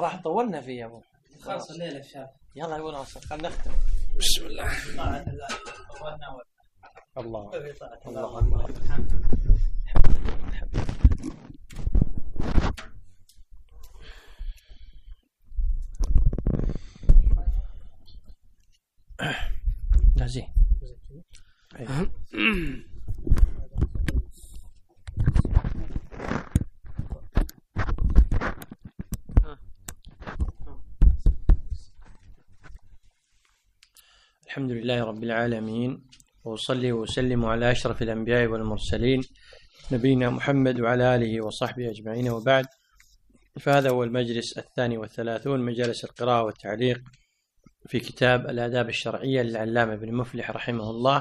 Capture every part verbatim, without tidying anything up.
راح طولنا فيه يا ابو. خلاص الليله الشاب. يلا يقول اصلا خلينا نختم. بسم الله. الله الله الله. لا زين. الحمد لله رب العالمين، وأصلي وأسلم على أشرف الأنبياء والمرسلين نبينا محمد وعلى آله وصحبه أجمعين، وبعد. فهذا هو المجلس الثاني والثلاثون، مجالس القراءة والتعليق في كتاب الآداب الشرعية للعلامة ابن مفلح رحمه الله.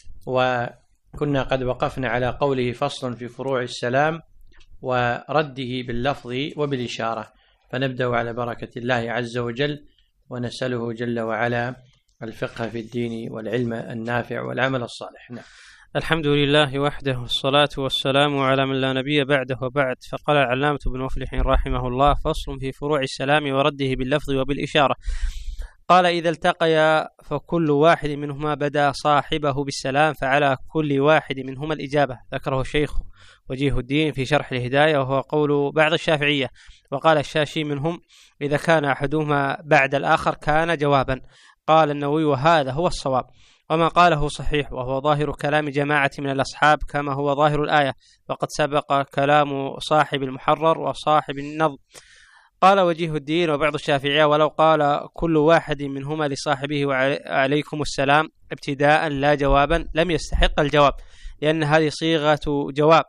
وكنا قد وقفنا على قوله فصل في فروع السلام ورده باللفظ وبالإشارة، فنبدأ على بركة الله عز وجل ونسأله جل وعلا الفقه في الدين والعلم النافع والعمل الصالح. نعم. الحمد لله وحده، والصلاة والسلام على من لا نبي بعده، وبعد. فقال العلامة ابن مفلح رحمه الله: فصل في فروع السلام ورده باللفظ وبالإشارة. قال: إذا التقيا فكل واحد منهما بدأ صاحبه بالسلام، فعلى كل واحد منهما الإجابة. ذكره الشيخ وجيه الدين في شرح الهداية، وهو قول بعض الشافعية. وقال الشاشي منهم: إذا كان أحدهما بعد الآخر كان جوابا. قال النووي: وهذا هو الصواب، وما قاله صحيح، وهو ظاهر كلام جماعة من الأصحاب كما هو ظاهر الآية، وقد سبق كلام صاحب المحرر وصاحب النظم. قال وجيه الدين وبعض الشافعية: ولو قال كل واحد منهما لصاحبه وعليكم السلام ابتداء لا جوابا لم يستحق الجواب، لأن هذه صيغة جواب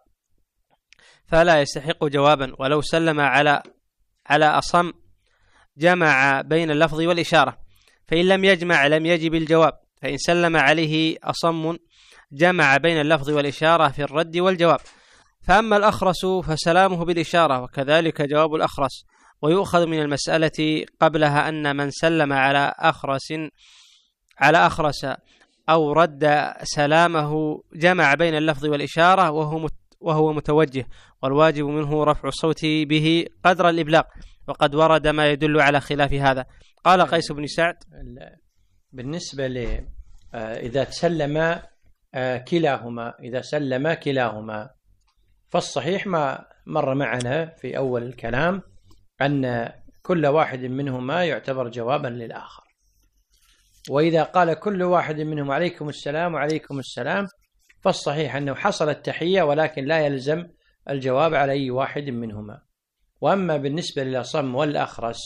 فلا يستحق جوابا. ولو سلم على على أصم جمع بين اللفظ والإشارة، فإن لم يجمع لم يجب الجواب. فإن سلم عليه أصم جمع بين اللفظ والإشارة في الرد والجواب. فأما الأخرس فسلامه بالإشارة، وكذلك جواب الأخرس. ويؤخذ من المسألة قبلها أن من سلم على أخرس على أخرس أو رد سلامه جمع بين اللفظ والإشارة وهو وهو متوجه، والواجب منه رفع الصوت به قدر الإبلاغ، وقد ورد ما يدل على خلاف هذا. قال قيس بن سعد: بالنسبة ل إذا تسلم كلاهما إذا سلم كلاهما فالصحيح ما مر معنا في أول الكلام أن كل واحد منهما يعتبر جوابا للآخر. وإذا قال كل واحد منهم عليكم السلام وعليكم السلام فالصحيح أنه حصل التحية، ولكن لا يلزم الجواب على أي واحد منهما. وأما بالنسبة للأصم والأخرس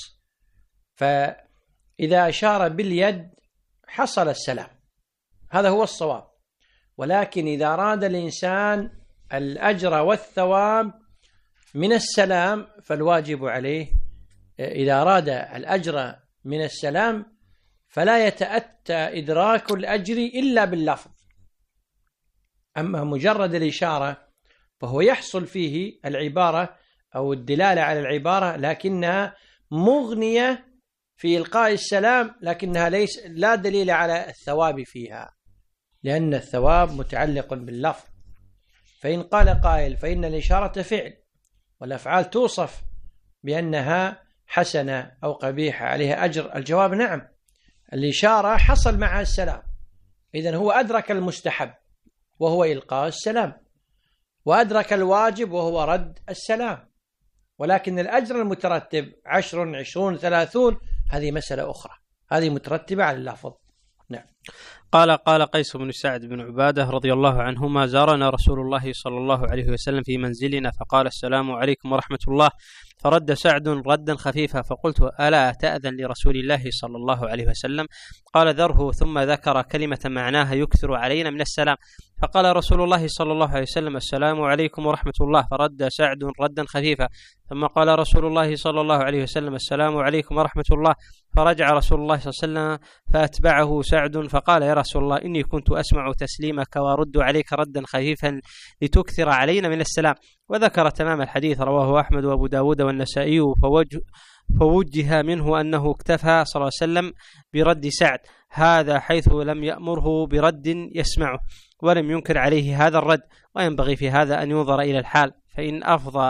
فإذا أشار باليد حصل السلام، هذا هو الصواب. ولكن إذا أراد الإنسان الأجر والثواب من السلام فالواجب عليه، إذا أراد الأجر من السلام فلا يتأتى إدراك الأجر إلا باللفظ. أما مجرد الإشارة فهو يحصل فيه العبارة أو الدلالة على العبارة، لكنها مغنية في إلقاء السلام، لكنها ليس لا دليل على الثواب فيها، لأن الثواب متعلق باللفظ. فإن قال قائل فإن الإشارة فعل، والأفعال توصف بأنها حسنة أو قبيحة عليها أجر، الجواب نعم، الإشارة حصل معها السلام، إذن هو أدرك المستحب وهو إلقاء السلام، وأدرك الواجب وهو رد السلام. ولكن الأجر المترتب عشر عشرون ثلاثون هذه مسألة أخرى، هذه مترتبة على اللفظ. نعم. قال قال قيس بن سعد بن عبادة رضي الله عنهما: زارنا رسول الله صلى الله عليه وسلم في منزلنا فقال: السلام عليكم ورحمة الله. فرد سعد ردا خفيفا، فقلت: ألا تأذن لرسول الله صلى الله عليه وسلم؟ قال: ذره. ثم ذكر كلمة معناها يكثر علينا من السلام. فقال رسول الله صلى الله عليه وسلم: السلام عليكم ورحمة الله. فرد سعد ردا خفيفا. ثم قال رسول الله صلى الله عليه وسلم: السلام عليكم ورحمة الله. فرجع رسول الله صلى الله عليه وسلم فأتبعه سعد فقال: يا رسول الله، إني كنت أسمع تسليمك وأرد عليك ردا خفيفا لتكثر علينا من السلام. وذكر تمام الحديث. رواه أحمد وأبو داود والنسائي. فوجه فوجه منه أنه اكتفى صلى الله عليه وسلم برد سعد هذا، حيث لم يأمره برد يسمعه ولم ينكر عليه هذا الرد. وينبغي في هذا أن ينظر إلى الحال، فإن أفضى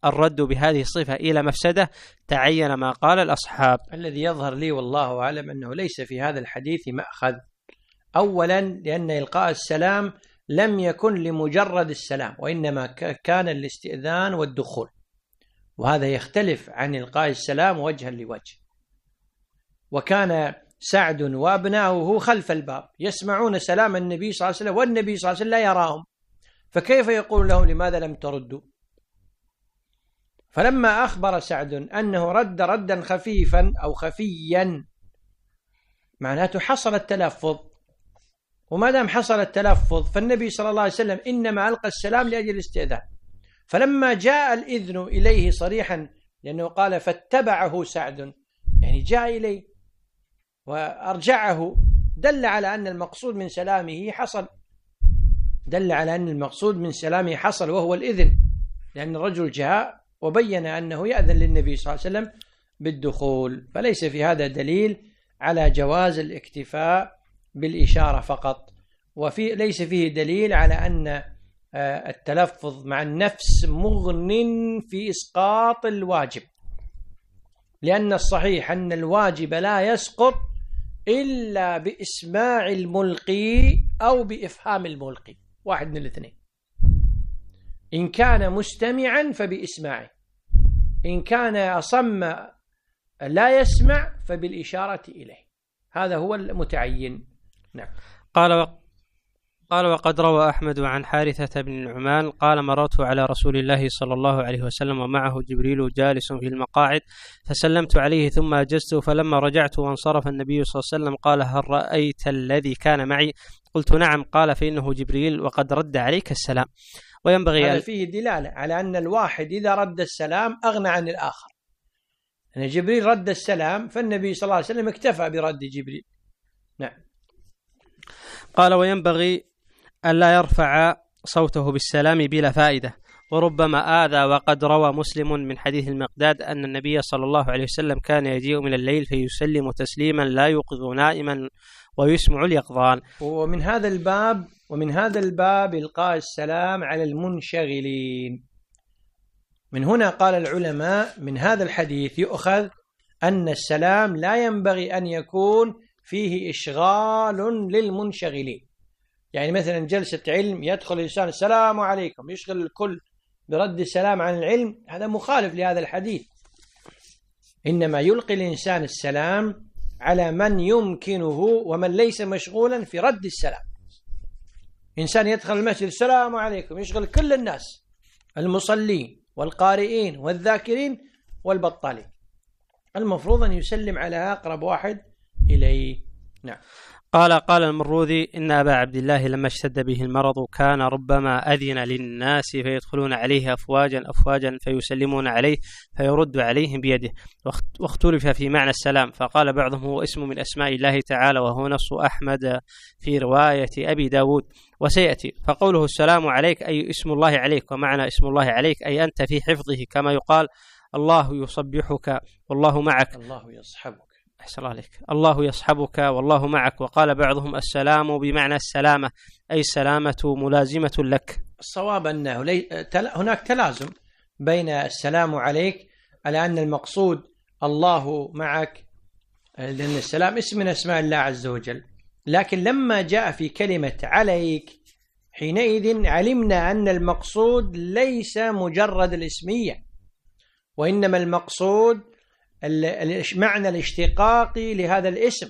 الرد بهذه الصفة إلى مفسدة تعين ما قال الأصحاب. الذي يظهر لي والله أعلم أنه ليس في هذا الحديث مأخذ. أولا لأن إلقاء السلام لم يكن لمجرد السلام، وإنما كان الاستئذان والدخول، وهذا يختلف عن إلقاء السلام وجها لوجه. وكان سعد وأبناؤه خلف الباب يسمعون سلام النبي صلى الله عليه وسلم، والنبي صلى الله عليه وسلم لا يراهم، فكيف يقول لهم لماذا لم تردوا؟ فلما أخبر سعد أنه رد ردا خفيفا أو خفيا معناته حصل التلفظ، وما دام حصل التلفظ فالنبي صلى الله عليه وسلم إنما ألقى السلام لأجل الاستئذان. فلما جاء الإذن إليه صريحا، لأنه قال فاتبعه سعد، يعني جاء إليه وأرجعه، دل على أن المقصود من سلامه حصل، دل على أن المقصود من سلامه حصل وهو الإذن، لأن الرجل جاء وبين أنه يأذن للنبي صلى الله عليه وسلم بالدخول. فليس في هذا دليل على جواز الاكتفاء بالإشارة فقط، وفي ليس فيه دليل على أن التلفظ مع النفس مغن في إسقاط الواجب، لأن الصحيح أن الواجب لا يسقط إلا بإسماع الملقي أو بإفهام الملقي، واحد من الاثنين. إن كان مستمعا فبإسماعه، إن كان أصم لا يسمع فبالإشارة إليه، هذا هو المتعين. نعم. قال و... قال وقد روى أحمد عن حارثة بن النعمان قال مررت على رسول الله صلى الله عليه وسلم ومعه جبريل جالس في المقاعد، فسلمت عليه ثم أجزت، فلما رجعت وانصرف النبي صلى الله عليه وسلم قال هل رأيت الذي كان معي؟ قلت نعم. قال فإنه جبريل وقد رد عليك السلام. وينبغي هذا فيه دلالة على أن الواحد إذا رد السلام أغنى عن الآخر، أن جبريل رد السلام فالنبي صلى الله عليه وسلم اكتفى برد جبريل. نعم. قال وينبغي ألا يرفع صوته بالسلام بلا فائدة، وربما آذى. وقد روى مسلم من حديث المقداد أن النبي صلى الله عليه وسلم كان يجيء من الليل فيسلم تسليما لا يوقظ نائما ويسمع اليقظان. ومن هذا الباب ومن هذا الباب إلقاء السلام على المنشغلين. من هنا قال العلماء من هذا الحديث يؤخذ أن السلام لا ينبغي أن يكون فيه إشغال للمنشغلين. يعني مثلا جلسة علم يدخل الإنسان السلام عليكم، يشغل الكل برد السلام عن العلم، هذا مخالف لهذا الحديث. إنما يلقي الإنسان السلام على من يمكنه ومن ليس مشغولا في رد السلام. إنسان يدخل المسجد السلام عليكم، يشغل كل الناس، المصلين والقارئين والذاكرين والبطالين، المفروض أن يسلم على أقرب واحد إليه. نعم. قال قال المروذي إن أبا عبد الله لما اشتد به المرض كان ربما أذن للناس فيدخلون عليه أفواجا أفواجا فيسلمون عليه فيرد عليهم بيده، واختلف في معنى السلام، فقال بعضهم هو اسم من أسماء الله تعالى، وهو نص أحمد في رواية أبي داود وسيأتي. فقوله السلام عليك أي اسم الله عليك، ومعنى اسم الله عليك أي أنت في حفظه، كما يقال الله يصبحك والله معك، الله يصحبك، أحسن الله عليك، الله يصحبك والله معك. وقال بعضهم السلام بمعنى السلامة أي السلامة ملازمة لك. الصواب أنه لي... تل... هناك تلازم بين السلام عليك على أن المقصود الله معك، لأن السلام اسم من أسماء الله عز وجل، لكن لما جاء في كلمة عليك حينئذ علمنا أن المقصود ليس مجرد الاسمية، وإنما المقصود معنى الاشتقاقي لهذا الاسم،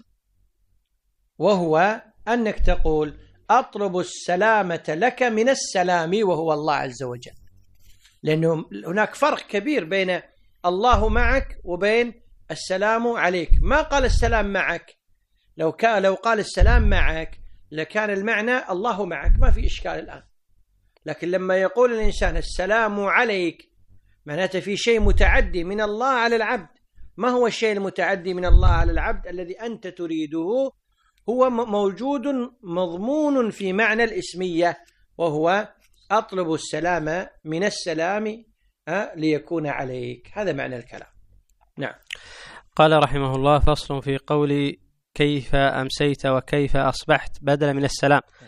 وهو أنك تقول أطلب السلامة لك من السلام وهو الله عز وجل، لأنه هناك فرق كبير بين الله معك وبين السلام عليك. ما قال السلام معك، لو كان لو قال السلام معك لكان المعنى الله معك، ما في إشكال الآن. لكن لما يقول الإنسان السلام عليك معناته في شيء متعدي من الله على العبد. ما هو الشيء المتعدي من الله على العبد الذي أنت تريده؟ هو موجود مضمون في معنى الاسمية، وهو أطلب السلام من السلام ليكون عليك، هذا معنى الكلام. نعم. قال رحمه الله فصل في قول كيف أمسيت وكيف أصبحت بدل من السلام.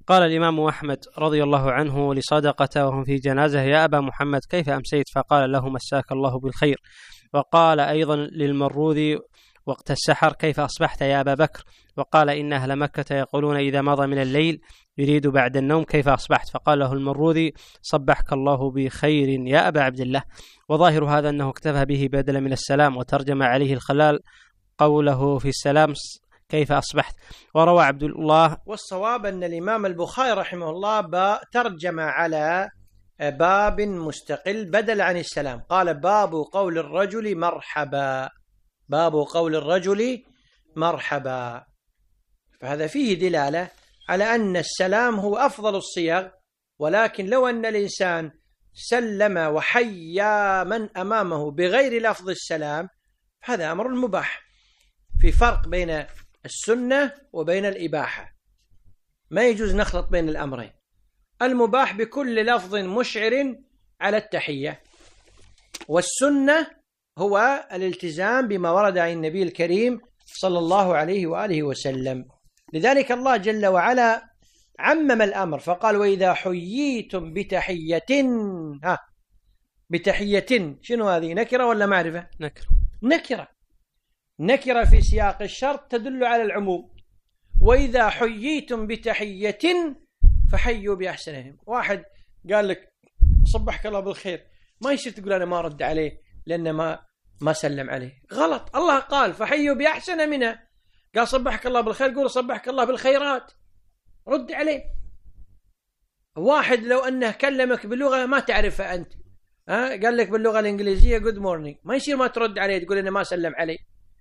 قال الإمام أحمد رضي الله عنه لصدقة وهم في جنازة: يا أبا محمد كيف أمسيت؟ فقال له: مساك الله بالخير. وقال أيضا للمروذي وقت السحر: كيف أصبحت يا أبا بكر؟ وقال: إن أهل مكة يقولون إذا مضى من الليل يريد بعد النوم: كيف أصبحت؟ فقال له المروذي: صبحك الله بخير يا أبا عبد الله. وظاهر هذا أنه اكتفى به بدلا من السلام، وترجم عليه الخلال قوله في السلام: كيف أصبحت. وروى عبد الله. والصواب أن الإمام البخاري رحمه الله ترجم على باب مستقل بدل عن السلام، قال: باب قول الرجل مرحبا، باب قول الرجل مرحبا. فهذا فيه دلالة على أن السلام هو أفضل الصيغ، ولكن لو أن الإنسان سلم وحيا من أمامه بغير لفظ السلام هذا أمر مباح. في فرق بين السنة وبين الإباحة، ما يجوز نخلط بين الأمرين. المباح بكل لفظ مشعر على التحية، والسنة هو الالتزام بما ورد عن النبي الكريم صلى الله عليه وآله وسلم. لذلك الله جل وعلا عمم الأمر فقال: وإذا حييتم بتحية، ها بتحية، شنو هذه؟ نكرة ولا معرفة؟ نكرة. نكرة نكرة في سياق الشرط تدل على العموم. وإذا حييتم بتحية فحيوا بأحسنهم. واحد قال لك صبحك الله بالخير، ما يصير تقول أنا ما رد عليه لأنه ما ما سلم عليه، غلط. الله قال فحيوا بأحسن منها، قال صبحك الله بالخير قول صبحك الله بالخيرات، رد عليه. واحد لو أنه كلمك باللغة ما تعرفها أنت، ها قال لك باللغة الإنجليزية good morning، ما يصير ما ترد عليه تقول أنا ما سلم عليه،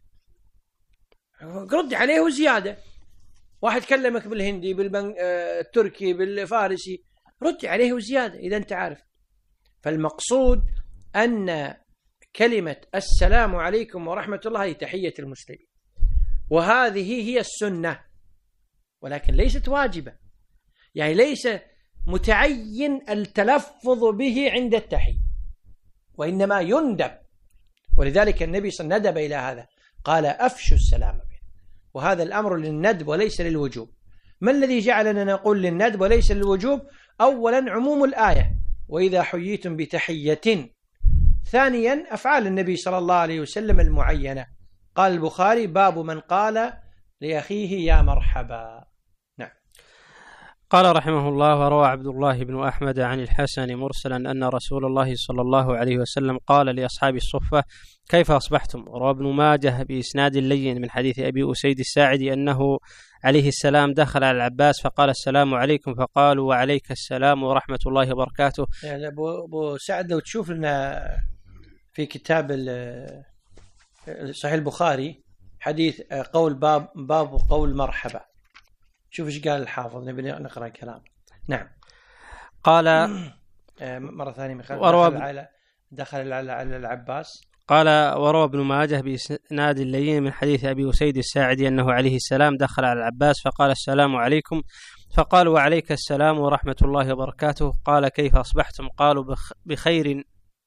رد عليه وزيادة. واحد كلمك بالهندي بالتركي بالفارسي، رد عليه وزيادة إذا أنت عارف. فالمقصود أن كلمة السلام عليكم ورحمة الله هي تحية المسلمين، وهذه هي السنة، ولكن ليست واجبة، يعني ليس متعين التلفظ به عند التحية، وإنما يندب. ولذلك النبي صلى الله عليه وسلم ندب إلى هذا، قال: أفشوا السلام بين. وهذا الأمر للندب وليس للوجوب. ما الذي جعلنا نقول للندب وليس للوجوب؟ أولا عموم الآية: وإذا حييتم بتحية. ثانيا أفعال النبي صلى الله عليه وسلم المعينة. قال البخاري: باب من قال لأخيه يا مرحبا. نعم. قال رحمه الله: وروى عبد الله بن أحمد عن الحسن مرسلا أن رسول الله صلى الله عليه وسلم قال لأصحاب الصفة: كيف أصبحتم؟ وروى ابن ماجه بإسناد لين من حديث أبي أسيد الساعدي أنه عليه السلام دخل على العباس فقال: السلام عليكم، فقالوا: وعليك السلام ورحمة الله وبركاته. يعني أبو سعد لو تشوف لنا في كتاب صحيح البخاري حديث قول باب باب قول مرحبا، شوف ايش قال الحافظ، نبي نقرأ كلام. نعم. قال مرة ثانية: دخل على دخل على العباس. قال: وروى ابن ماجه بإسناد اللين من حديث أبي أسيد الساعدي أنه عليه السلام دخل على العباس فقال: السلام عليكم، فقالوا: وعليك السلام ورحمة الله وبركاته. قال: كيف أصبحتم؟ قالوا: بخير.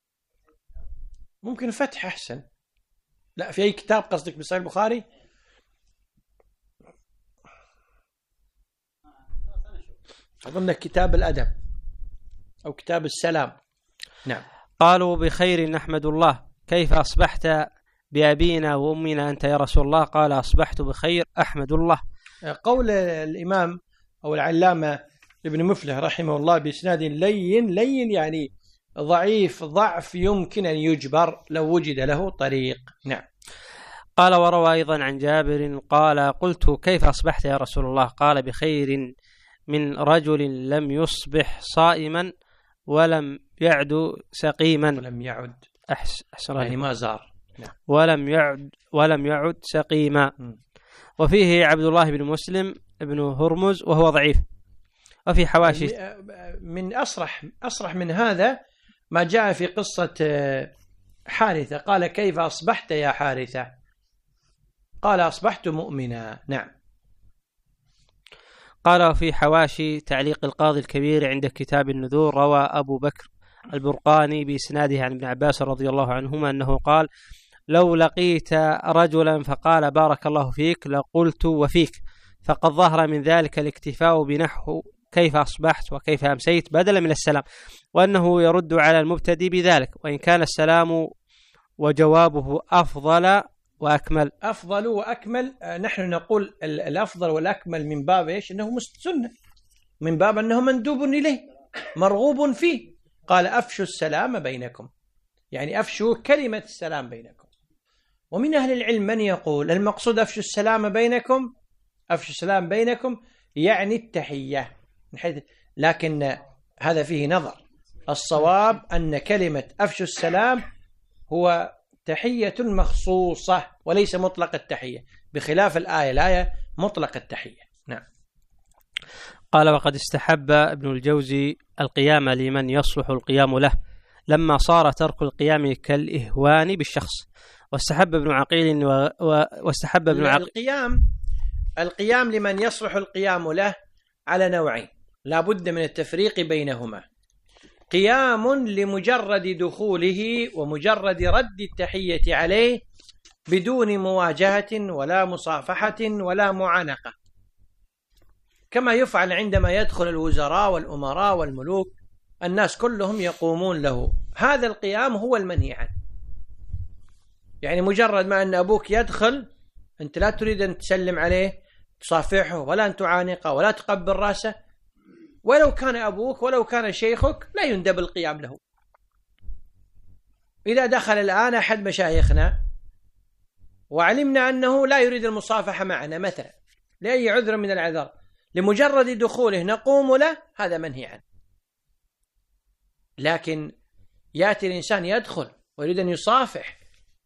ممكن فتح أحسن. لا، في أي كتاب قصدك بصحيح البخاري؟ أظن كتاب الأدب أو كتاب السلام. نعم. قالوا: بخير نحمد الله، كيف أصبحت بأبينا وأمنا أنت يا رسول الله؟ قال: أصبحت بخير أحمد الله. قول الإمام أو العلامة ابن مفلح رحمه الله بإسناد لين، لين يعني ضعيف، ضعف يمكن أن يجبر لو وجد له طريق. نعم. قال: وروى أيضا عن جابر قال: قلت: كيف أصبحت يا رسول الله؟ قال: بخير من رجل لم يصبح صائما ولم يعد سقيما. ولم يعد أحسن يعني ما زار. نعم. ولم يعد ولم يعد سقيما. م. وفيه عبد الله بن مسلم ابن هرمز وهو ضعيف. وفي حواشي من أصرح أصرح من هذا ما جاء في قصة حارثة، قال: كيف أصبحت يا حارثة؟ قال: أصبحت مؤمنا. نعم. قال: في حواشي تعليق القاضي الكبير عند كتاب النذور روى أبو بكر البرقاني بإسناده عن ابن عباس رضي الله عنهما أنه قال: لو لقيت رجلا فقال: بارك الله فيك، لقلت: وفيك، فقد ظهر من ذلك الاكتفاء بنحو كيف أصبحت وكيف أمسيت بدلا من السلام، وأنه يرد على المبتدئ بذلك، وإن كان السلام وجوابه أفضل وأكمل. أفضل وأكمل، نحن نقول الأفضل والأكمل من باب إيش؟ أنه سنة، من باب أنه مندوب إليه مرغوب فيه. قال أفشوا السلام بينكم، يعني أفشوا كلمة السلام بينكم. ومن أهل العلم من يقول المقصود أفشوا السلام بينكم، أفشوا السلام بينكم يعني التحية، لكن هذا فيه نظر. الصواب أن كلمة أفشوا السلام هو تحية مخصوصة وليس مطلق التحية، بخلاف الآية، الآية مطلق التحية. نعم. قال وقد استحب ابن الجوزي القيام لمن يصلح القيام له لما صار ترك القيام كالإهوان بالشخص. واستحب ابن عقيل و... و... واستحب ابن عقيل القيام القيام لمن يصلح القيام له على نوعين، لا بد من التفريق بينهما. قيام لمجرد دخوله ومجرد رد التحية عليه بدون مواجهة ولا مصافحة ولا معانقة، كما يفعل عندما يدخل الوزراء والأمراء والملوك، الناس كلهم يقومون له. هذا القيام هو المنهي عنه. يعني مجرد ما أن أبوك يدخل أنت لا تريد أن تسلم عليه، تصافحه، ولا أن تعانقه، ولا تقبل رأسه، ولو كان أبوك ولو كان شيخك لا يندب القيام له. إذا دخل الآن أحد مشايخنا وعلمنا أنه لا يريد المصافحة معنا مثلا لأي عذر من الأعذار، لمجرد دخوله نقوم له، هذا منهي عنه. لكن يأتي الإنسان يدخل ويريد أن يصافح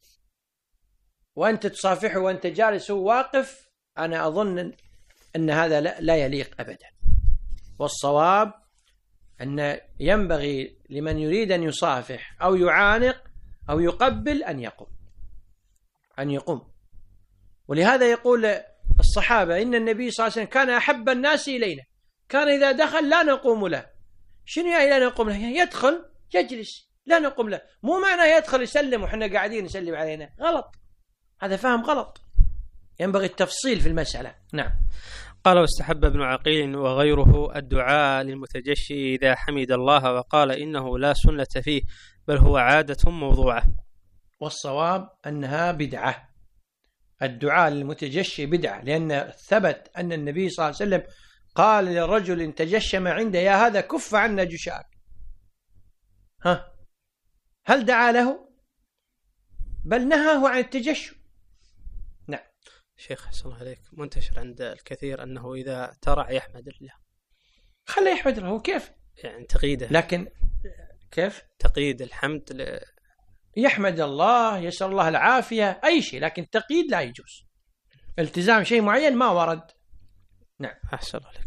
وأنت تصافحه وأنت جالس واقف، أنا أظن أن هذا لا يليق أبدا. والصواب أن ينبغي لمن يريد أن يصافح أو يعانق أو يقبل أن يقوم أن يقوم ولهذا يقول الصحابة إن النبي صلى الله عليه وسلم كان أحب الناس إلينا، كان إذا دخل لا نقوم له. شنو يعني لا نقوم له؟ يدخل يجلس لا نقوم له، مو معنى يدخل يسلم وحنا قاعدين يسلم علينا، غلط، هذا فهم غلط، ينبغي التفصيل في المسألة. نعم. قال واستحب ابن عقيل وغيره الدعاء للمتجشي إذا حمد الله، وقال إنه لا سنة فيه بل هو عادة موضوعة. والصواب أنها بدعة، الدعاء للمتجشي بدعة، لأن ثبت أن النبي صلى الله عليه وسلم قال للرجل إن تجشم عنده يا هذا كف عنا جشاك. ها، هل دعا له؟ بل نهاه عن التجشم. نعم. شيخ حسن الله عليك، منتشر عند الكثير أنه إذا ترع يحمد الله. خليه يحمد الله، كيف؟ يعني تقييده، لكن كيف؟ تقييد الحمد ل... يحمد الله، يسأل الله العافية، أي شيء، لكن تقييد لا يجوز، التزام شيء معين ما ورد. نعم. أحسن عليك.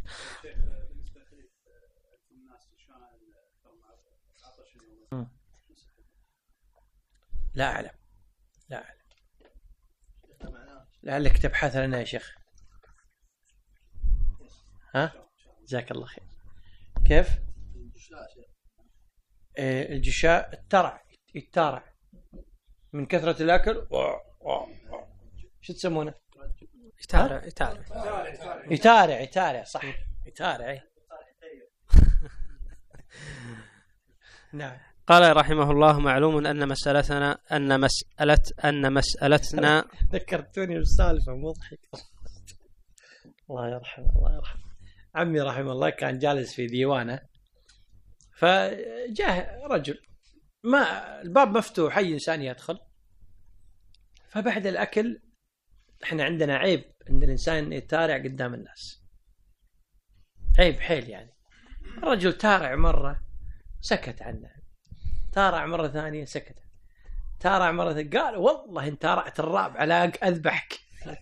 لا أعلم لا أعلم لعلك تبحث لنا يا شيخ. ها، جزاك الله خير. كيف؟ إيه الجشاء؟ الترع، يتارع من كثرة الأكل. شو تسمونه؟ يتارع يتارع يتارع يتارع صح، يتارع. نعم. قال رحمه الله معلوم أن مسألتنا أن مسألة أن مسألتنا ذكرتوني بالسالفة مضحك. الله يرحمه الله يرحمه عمي رحمه الله، كان جالس في ديوانه فجاء رجل، ما الباب مفتوح أي إنسان يدخل، فبعد الأكل احنا عندنا عيب عند الإنسان يتارع قدام الناس، عيب حيل يعني. الرجل تارع مرة سكت عنه، تارع مرة ثانية سكت، تارع مرة ثانية قال والله إن تارعت الرابع لا أذبحك.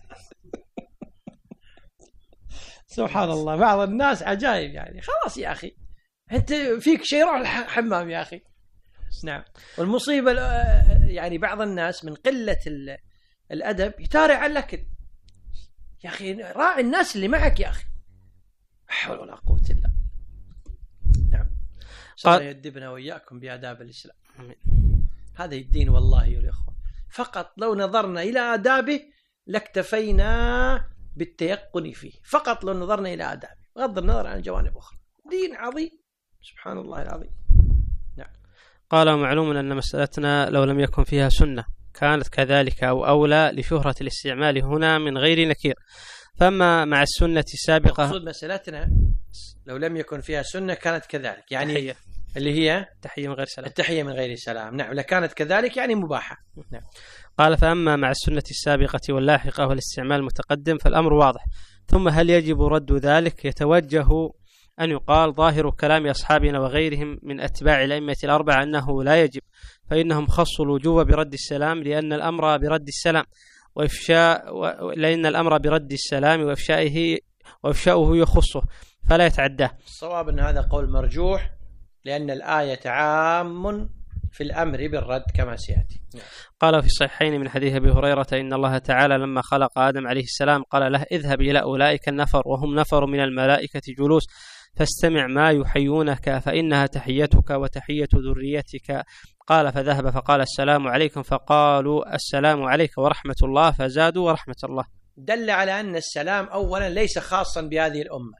سبحان الله، بعض الناس عجائب يعني. خلاص يا أخي أنت فيك شيء، روح الحمام يا أخي. نعم. والمصيبة يعني بعض الناس من قلة الأدب يتارع على الأكل. يا أخي راعي الناس اللي معك يا أخي، حول ولا قوة إلا. نعم. صلى الله يدبنا وإياكم بآداب الإسلام. آمين. هذا الدين والله يا الإخوة، فقط لو نظرنا إلى آدابه لاكتفينا بالتيقن فيه، فقط لو نظرنا إلى آدابه بغض النظر عن جوانب أخرى. دين عظيم سبحان الله العظيم. نعم. قال ومعلوم أن مسألتنا لو لم يكن فيها سنة كانت كذلك أو أولى لشهرة الاستعمال هنا من غير نكير. فأما مع السنة السابقة، مقصود مسألتنا لو لم يكن فيها سنة كانت كذلك، يعني تحية. اللي هي تحية من غير سلام. التحية من غير سلام. نعم، لكانت كذلك يعني مباحة. نعم. قال فأما مع السنة السابقة واللاحقة والاستعمال المتقدم فالأمر واضح. ثم هل يجب رد ذلك؟ يتوجه أن يقال ظاهر كلام أصحابنا وغيرهم من أتباع الأئمة الأربعة أنه لا يجب، فإنهم خصوا الوجوب برد السلام لأن الأمر برد السلام وإفشاء و... لأن الأمر برد السلام وإفشائه وإفشاؤه يخصه فلا يتعداه. الصواب أن هذا قول مرجوح لأن الآية عام في الأمر بالرد كما سيأتي. قال في الصحيحين من حديث أبي هريرة إن الله تعالى لما خلق آدم عليه السلام قال له اذهب إلى أولئك النفر وهم نفر من الملائكة جلوس فاستمع ما يحيونك فإنها تحيتك وتحية ذريتك. قال فذهب فقال السلام عليكم فقالوا السلام عليك ورحمة الله فزادوا ورحمة الله. دل على أن السلام أولا ليس خاصا بهذه الأمة،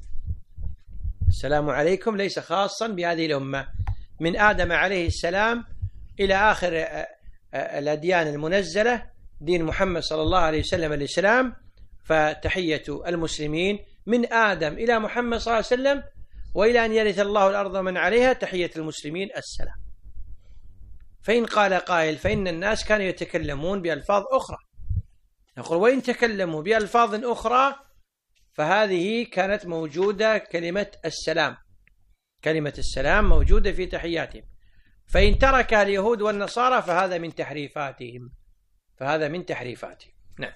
السلام عليكم ليس خاصا بهذه الأمة، من آدم عليه السلام إلى آخر الأديان المنزلة دين محمد صلى الله عليه وسلم الإسلام، فتحية المسلمين من آدم إلى محمد صلى الله عليه وسلم وإلى أن يرث الله الأرض من عليها تحية المسلمين السلام. فإن قال قائل فإن الناس كانوا يتكلمون بألفاظ أخرى، نقول وإن تكلموا بألفاظ أخرى فهذه كانت موجودة كلمة السلام، كلمة السلام موجودة في تحياتهم، فإن تركها اليهود والنصارى فهذا من تحريفاتهم، فهذا من تحريفاتهم. نعم.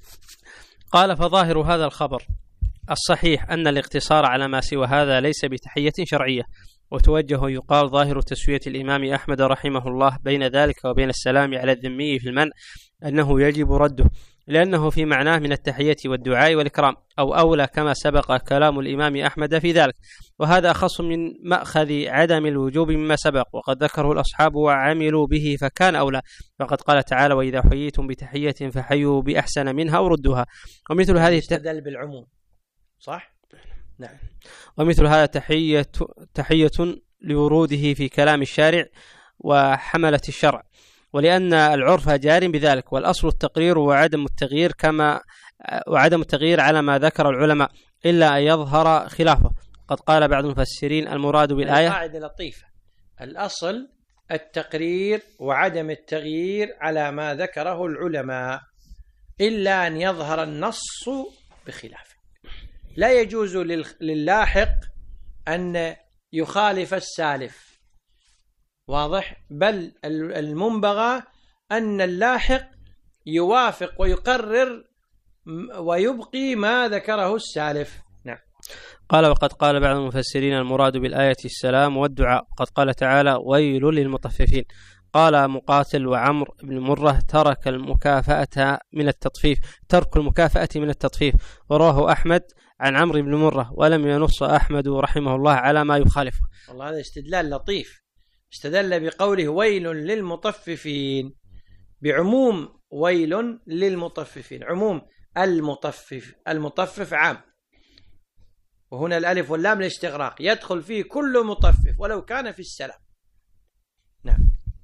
قال فظاهر هذا الخبر الصحيح أن الاقتصار على ما سوى هذا ليس بتحية شرعية، وتوجه يقال ظاهر تسوية الإمام أحمد رحمه الله بين ذلك وبين السلام على الذمي في المنع أنه يجب رده لأنه في معناه من التحية والدعاء والإكرام، أو أولى كما سبق كلام الإمام أحمد في ذلك، وهذا أخص من مأخذ عدم الوجوب مما سبق وقد ذكره الأصحاب وعملوا به فكان أولى، وقد قال تعالى وإذا حييتم بتحية فحيوا بأحسن منها وردوها. ومثل هذه استدل بالعموم صح؟ نعم. ومثل هذا تحية تحية لوروده في كلام الشارع وحملة الشرع، ولأن العرف جار بذلك، والأصل التقرير وعدم التغيير كما وعدم التغيير على ما ذكر العلماء إلا أن يظهر خلافه. قد قال بعض المفسرين المراد بالآية قاعدة لطيفة، الأصل التقرير وعدم التغيير على ما ذكره العلماء إلا أن يظهر النص بخلافه. لا يجوز للاحق أن يخالف السالف، واضح؟ بل المنبغى أن اللاحق يوافق ويقرر ويبقي ما ذكره السالف. نعم. قال وقد قال بعض المفسرين المراد بالآية السلام والدعاء، قد قال تعالى ويل للمطففين. قال مقاتل وعمر بن مرة ترك المكافأة من التطفيف ترك المكافأة من التطفيف، ورواه أحمد عن عمرو بن مرة ولم ينص أحمد رحمه الله على ما يخالفه. والله هذا استدلال لطيف، استدل بقوله ويل للمطففين بعموم ويل للمطففين، عموم المطفف، المطفف عام، وهنا الألف واللام للاستغراق يدخل فيه كل مطفف ولو كان في السلام. نعم.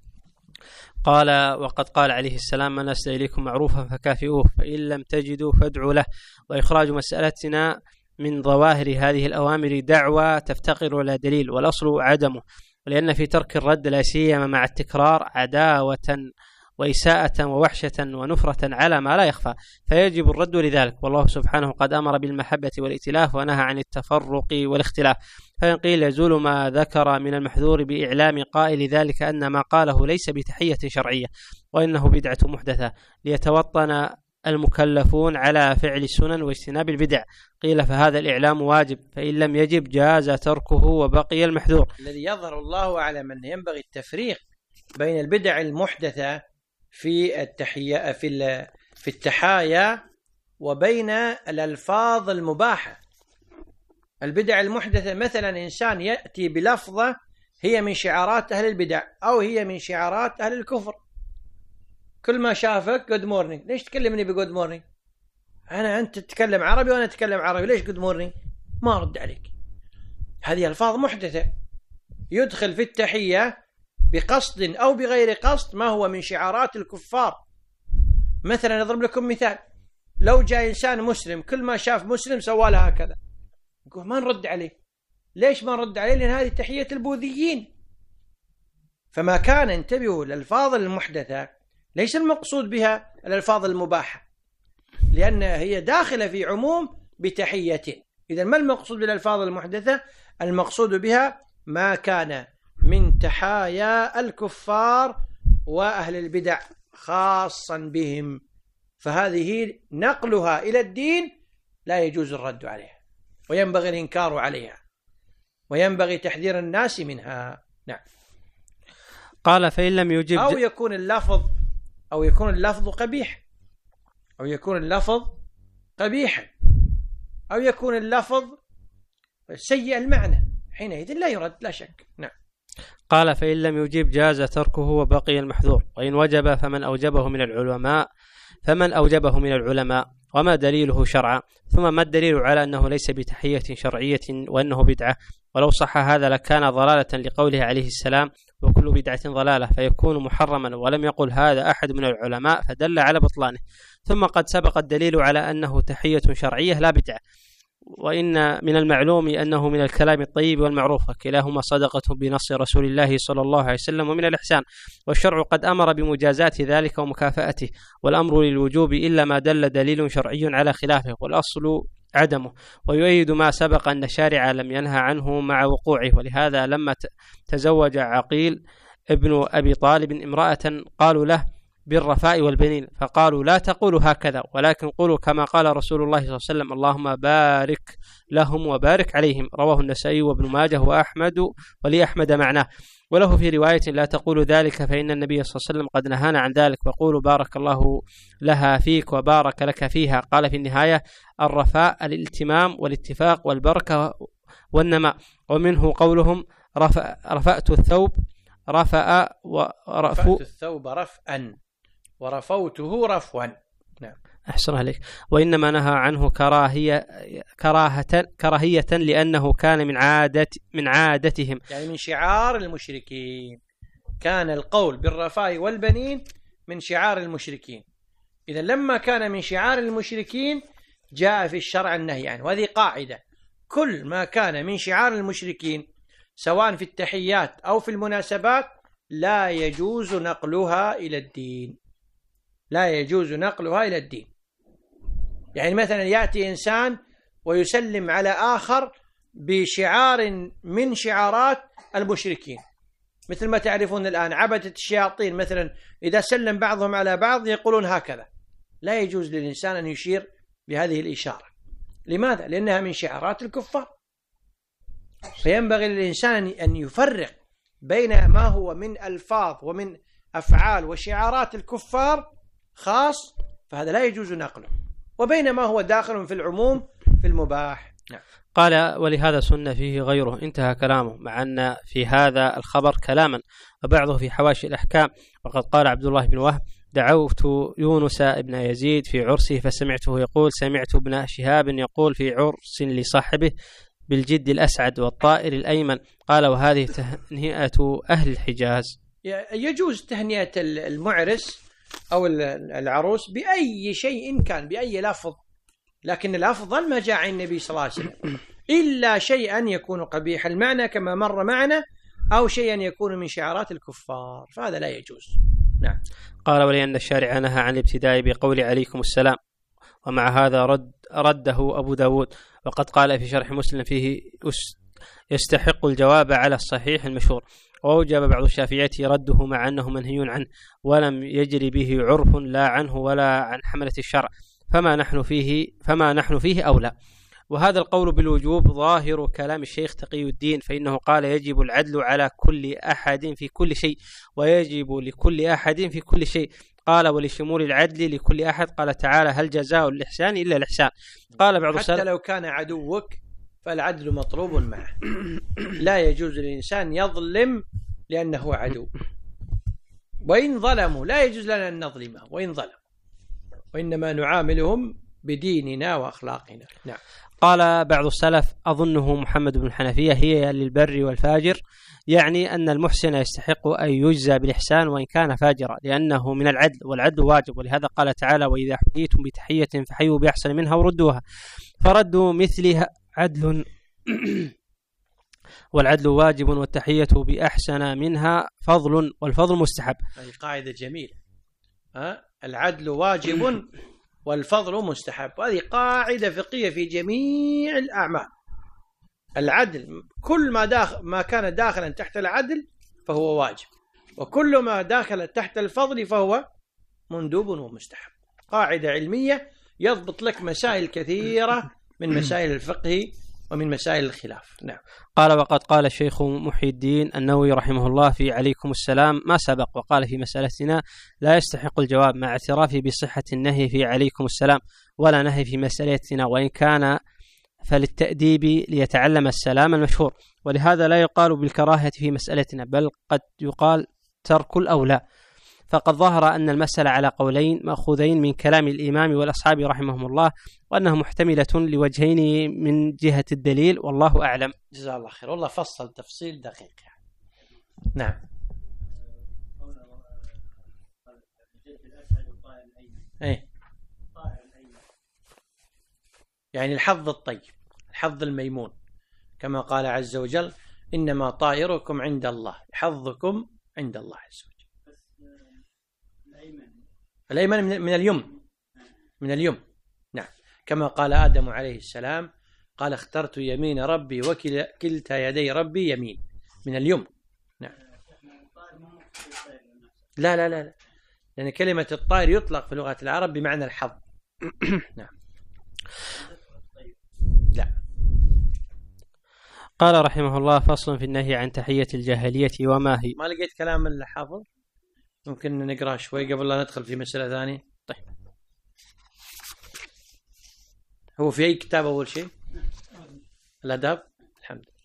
قال وقد قال عليه السلام من أسدى إليكم معروفا فكافئوه فإن لم تجدوا فادعوا له. وإخراج مسألتنا من ظواهر هذه الأوامر دعوة تفتقر إلى دليل والأصل عدمه، ولأن في ترك الرد لا سيما مع التكرار عداوة وإساءة ووحشة ونفرة على ما لا يخفى، فيجب الرد لذلك. والله سبحانه قد أمر بالمحبة والائتلاف ونهى عن التفرق والاختلاف، فإن قيل يزول ما ذكر من المحذور بإعلام قائل ذلك أن ما قاله ليس بتحية شرعية وإنه بدعة محدثة ليتوطن المكلفون على فعل السنن واجتناب البدع. قيل فهذا الإعلام واجب، فإن لم يجب جاز تركه وبقي المحذور. الذي يظهر الله أعلم أن ينبغي التفريق بين البدع المحدثة في التحية في في التحايا وبين الألفاظ المباحة. البدع المحدثة مثلا إنسان يأتي بلفظة هي من شعارات أهل البدع أو هي من شعارات أهل الكفر، كل ما شافك good morning، ليش تكلمني بجود morning؟ أنا أنت تتكلم عربي وأنا أتكلم عربي، ليش good morning؟ ما أرد عليك. هذه ألفاظ محدثة يدخل في التحية بقصد أو بغير قصد ما هو من شعارات الكفار. مثلا نضرب لكم مثال، لو جاء إنسان مسلم كل ما شاف مسلم سواله هكذا، نقول ما نرد عليه. ليش ما نرد عليه؟ لأن هذه تحية البوذيين. فما كان، انتبهوا، الألفاظ المحدثة ليس المقصود بها الألفاظ المباحة، لأن هي داخلة في عموم بتحية. إذا ما المقصود بالألفاظ المحدثة؟ المقصود بها ما كان من تحايا الكفار وأهل البدع خاصا بهم، فهذه نقلها إلى الدين لا يجوز الرد عليها، وينبغي الإنكار عليها، وينبغي تحذير الناس منها. نعم. قال فإن لم يجب أو يكون اللفظ أو يكون اللفظ قبيح أو يكون اللفظ قبيحا أو يكون اللفظ سيء المعنى، حينئذ لا يرد لا شك. نعم. قال فإن لم يجب جاز تركه وبقي المحذور، وإن وجب فمن أوجبه من العلماء فمن أوجبه من العلماء، وما دليله شرعا. ثم ما الدليل على أنه ليس بتحية شرعية وأنه بدعة؟ ولو صح هذا لكان ضلالة لقوله عليه السلام وكل بدعة ضلالة، فيكون محرما، ولم يقل هذا أحد من العلماء فدل على بطلانه. ثم قد سبق الدليل على أنه تحية شرعية لا بدعة، وإن من المعلوم أنه من الكلام الطيب والمعروف، وكلاهما صدقة بنص رسول الله صلى الله عليه وسلم، ومن الإحسان. والشرع قد أمر بمجازاة ذلك ومكافأته، والأمر للوجوب إلا ما دل دليل شرعي على خلافه، والأصل عدمه. ويؤيد ما سبق أن الشارع لم ينهى عنه مع وقوعه، ولهذا لما تزوج عقيل ابن أبي طالب امرأة قالوا له بالرفاء والبنين، فقالوا لا تقولوا هكذا، ولكن قولوا كما قال رسول الله صلى الله عليه وسلم اللهم بارك لهم وبارك عليهم. رواه النسائي وابن ماجه وأحمد، ولي أحمد معناه. وله في رواية لا تقولوا ذلك فإن النبي صلى الله عليه وسلم قد نهانا عن ذلك، وقولوا بارك الله لها فيك وبارك لك فيها. قال في النهاية الرفاء الالتمام والاتفاق والبركة والنماء. ومنه قولهم رفأ رفأت الثوب رفأ ورفأت الثوب رفأا ورفوته رفوا. نعم. أحسن عليك. وإنما نهى عنه كراهية كراهة كراهية لأنه كان من عادة من عادتهم، يعني من شعار المشركين. كان القول بالرفاء والبنين من شعار المشركين. إذا لما كان من شعار المشركين جاء في الشرع النهي عنه. وهذه قاعدة، كل ما كان من شعار المشركين سواء في التحيات أو في المناسبات لا يجوز نقلها إلى الدين، لا يجوز نقلها إلى الدين. يعني مثلا يأتي إنسان ويسلم على آخر بشعار من شعارات المشركين، مثل ما تعرفون الآن عبدة الشياطين مثلا إذا سلم بعضهم على بعض يقولون هكذا. لا يجوز للإنسان أن يشير بهذه الإشارة. لماذا؟ لأنها من شعارات الكفار. فينبغي للإنسان أن يفرق بين ما هو من ألفاظ ومن أفعال وشعارات الكفار خاص، فهذا لا يجوز نقله، وبين ما هو داخل في العموم في المباح. نعم. قال ولهذا سن فيه غيره. انتهى كلامه، مع أن في هذا الخبر كلاما وبعضه في حواشي الأحكام. وقد قال عبد الله بن وهب دعوت يونس ابن يزيد في عرسه فسمعته يقول سمعت ابن شهاب يقول في عرس لصاحبه بالجد الأسعد والطائر الأيمن. قال وهذه تهنئة أهل الحجاز. يجوز تهنئة المعرس أو العروس بأي شيء كان، بأي لفظ، لكن الأفضل ما جاء عن النبي صلى الله عليه وسلم، إلا شيئا يكون قبيح المعنى كما مر معنا، أو شيئا يكون من شعارات الكفار، فهذا لا يجوز. نعم. قال ولأن الشارع نهى عن الابتداء بقول عليكم السلام، ومع هذا رد رده أبو داود. وقد قال في شرح مسلم فيه يستحق الجواب على الصحيح المشهور. وأوجب بعض الشافعية رده مع أنه منهي عنه ولم يجري به عرف لا عنه ولا عن حملة الشرع، فما نحن فيه فما نحن فيه أولى. وهذا القول بالوجوب ظاهر كلام الشيخ تقي الدين، فإنه قال يجب العدل على كل أحد في كل شيء، ويجب لكل أحد في كل شيء. قال ولشمول العدل لكل أحد قال تعالى هل جزاء الإحسان إلا الإحسان. قال بعض حتى لو كان عدوك فالعدل مطلوب معه. لا يجوز للإنسان يظلم لأنه عدو، وإن ظلموا لا يجوز لنا أن نظلمه وإن ظلموا، وإنما نعاملهم بديننا وأخلاقنا. نعم. قال بعض السلف أظنه محمد بن الحنفية: هي للبر والفاجر، يعني أن المحسن يستحق أن يجزى بالإحسان وإن كان فاجرا، لأنه من العدل، والعدل واجب، ولهذا قال تعالى: وإذا حييتم بتحية فحيوا بأحسن منها وردوها، فردوا مثلها عدل والعدل واجب، والتحية بأحسن منها فضل، والفضل مستحب. هذه قاعدة جميلة. ها؟ العدل واجب والفضل مستحب، وهذه قاعدة فقهية في جميع الأعمال. العدل كل ما داخل ما كان داخلا تحت العدل فهو واجب، وكل ما داخل تحت الفضل فهو مندوب ومستحب. قاعدة علمية يضبط لك مسائل كثيرة من مسائل الفقه ومن مسائل الخلاف. نعم. قال: وقد قال الشيخ محي الدين النووي رحمه الله في عليكم السلام ما سبق، وقال في مسألتنا لا يستحق الجواب، مع اعترافه بصحة النهي في عليكم السلام، ولا نهي في مسألتنا، وإن كان فللتأديب ليتعلم السلام المشهور، ولهذا لا يقال بالكراهة في مسألتنا، بل قد يقال ترك الأولى. فقد ظهر أن المسألة على قولين مأخوذين من كلام الإمام والأصحاب رحمهم الله، وأنها محتملة لوجهين من جهة الدليل، والله أعلم. جزاه الله خير، والله فصل تفصيل دقيق. نعم. ايه، يعني الحظ الطيب، الحظ الميمون، كما قال عز وجل: إنما طائركم عند الله، حظكم عند الله عز وجل. الأيمن من اليمن، من اليمن. نعم. كما قال آدم عليه السلام: قال اخترت يمين ربي وكلتا يدي ربي يمين، من اليمن. نعم. لا لا لا لا، لأن كلمة الطائر يطلق في لغة العرب بمعنى الحظ. نعم. لا. قال رحمه الله: فصل في النهي عن تحية الجاهلية وما هي. ما لقيت كلام الحافظ؟ ممكن نقرأ شوي قبل لا ندخل في مسألة ثانية. طيب. هو في أي كتاب أول شيء؟ الأدب. الحمد لله.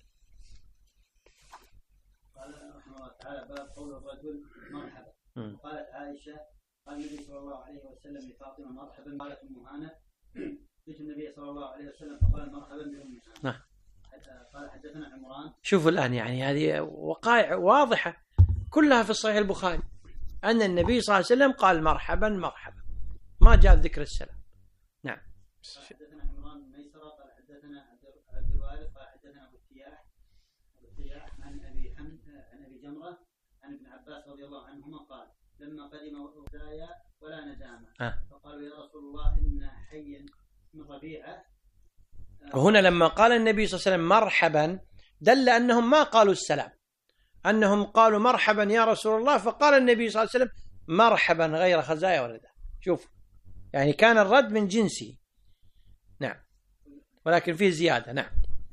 قال رحمه الله تعالى: باب قول الرجل مرحبا. قالت عائشة: قال النبي صلى الله عليه وسلم لفاطمة: مرحبا. قالت أم هانة: جئت النبي صلى الله عليه وسلم فقال: مرحبا بأم هانة. قال: حدثنا عمران. شوفوا الآن، يعني هذه وقائع واضحة كلها في الصحيح البخاري أن النبي صلى الله عليه وسلم قال: مرحبا مرحبا، ما جاء ذكر السلام. نعم. حدثنا عمران بن ميسرة قال حدثنا عبد الوارث قال حدثنا أبو التياح أبو التياح عن أبي حمد عن أبي جمرة عن ابن عباس رضي الله عنهما قال: لما قدم هدايا ولا ندامة آه. فقالوا: يا رسول الله إن حيا من ربيعة. وهنا لما قال النبي صلى الله عليه وسلم مرحبا دل أنهم ما قالوا السلام، أنهم قالوا مرحبا يا رسول الله، فقال النبي صلى الله عليه وسلم مرحبا غير خزايا ولا. شوف، يعني كان الرد من جنسه. نعم. ولكن فيه زيادة. نعم.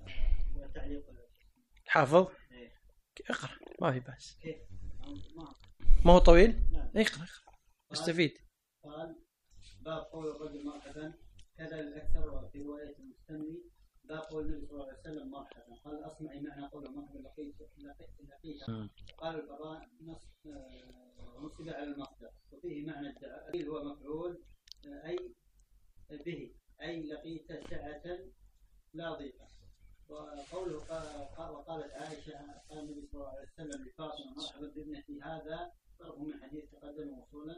حافظ اقرأ، ما في بأس. ما هو طويل؟ اقرأ اقرأ استفيد. قال: باب قول الرجل مرحبا، كذا الأكثر في رواية المستملي باب قول النبي صلى الله عليه وسلم مرحبا. قال: أصنعي معنى قول مرحبا لقيت لقيت. قال: القضاء نصب على المصدر، وفيه معنى الدعاء هو مفعول أي به، أي لقيت سعة لا ضيقة. وقوله وقالت عائشة: قال النبي صلى الله عليه وسلم لفاطمة: مرحبا بابنتي. هذا ضرب من حديث تقدم وصولا.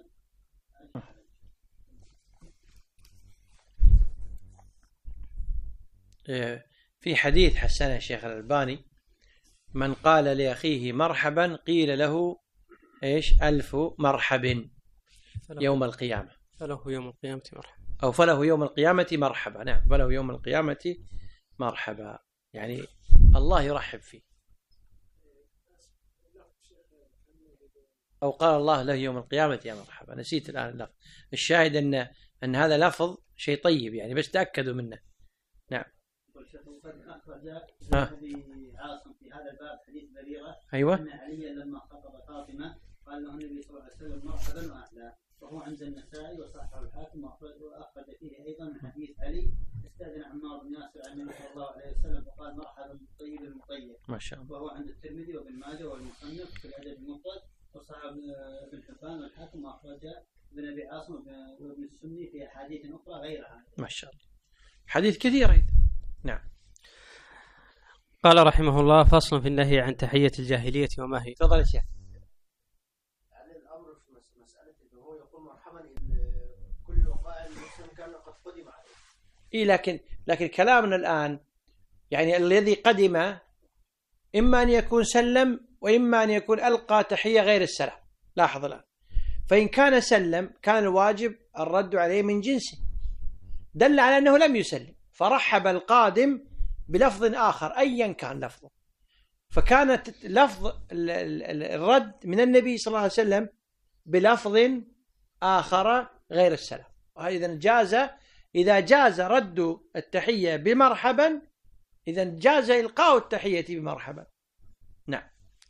في حديث حسن الشيخ الألباني: من قال لأخيه مرحبا قيل له إيش؟ ألف مرحب يوم القيامة، فله يوم القيامة مرحبا، أو فله يوم القيامة مرحبا. نعم، فله يوم القيامة مرحبا، يعني الله يرحب فيه. أو قال الله له يوم القيامة يا مرحبا، نسيت الآن اللفظ. الشاهد أن أن هذا لفظ شيء طيب، يعني بس تأكدوا منه. نعم. عاصم في هذا الباب حديث بريرة: أيوة. أن عليا لما خطب فاطمة قال له النبي صلى الله عليه وسلم: مرحبا وأهلا. وهو عند النسائي وصححه الحاكم، وأخرج فيه أيضا من حديث علي: استأذن عمار بن ياسر عن النبي صلى الله عليه وسلم وقال: مرحبا بالطيب المطيب. ما شاء الله. وهو عند الترمذي وابن ماجه والمصنف في الأدب المفرد، وصححه ابن حبان والحاكم، وأخرج بن أبي عاصم وابن السني في أحاديث أخرى غيرها. ما شاء الله حديث كثير أيضا. نعم. قال رحمه الله فصل في النهي عن تحية الجاهلية وما هي. تفضل يا شيخ. يعني الأمر في مسألة إنه هو يقول مرحبا إن كل وقائع المسلم كان قد قدم عليه. إيه لكن لكن كلامنا الآن يعني الذي قدم إما أن يكون سلم وإما أن يكون ألقى تحية غير السلام. لاحظ الآن فإن كان سلم كان الواجب الرد عليه من جنسه، دل على أنه لم يسلم فرحب القادم بلفظ آخر أيا كان لفظه، فكانت لفظ الرد من النبي صلى الله عليه وسلم بلفظ آخر غير السلام. وإذا جاز إذا جاز رد التحية بمرحبا إذا جاز إلقاء التحية بمرحبا. نعم.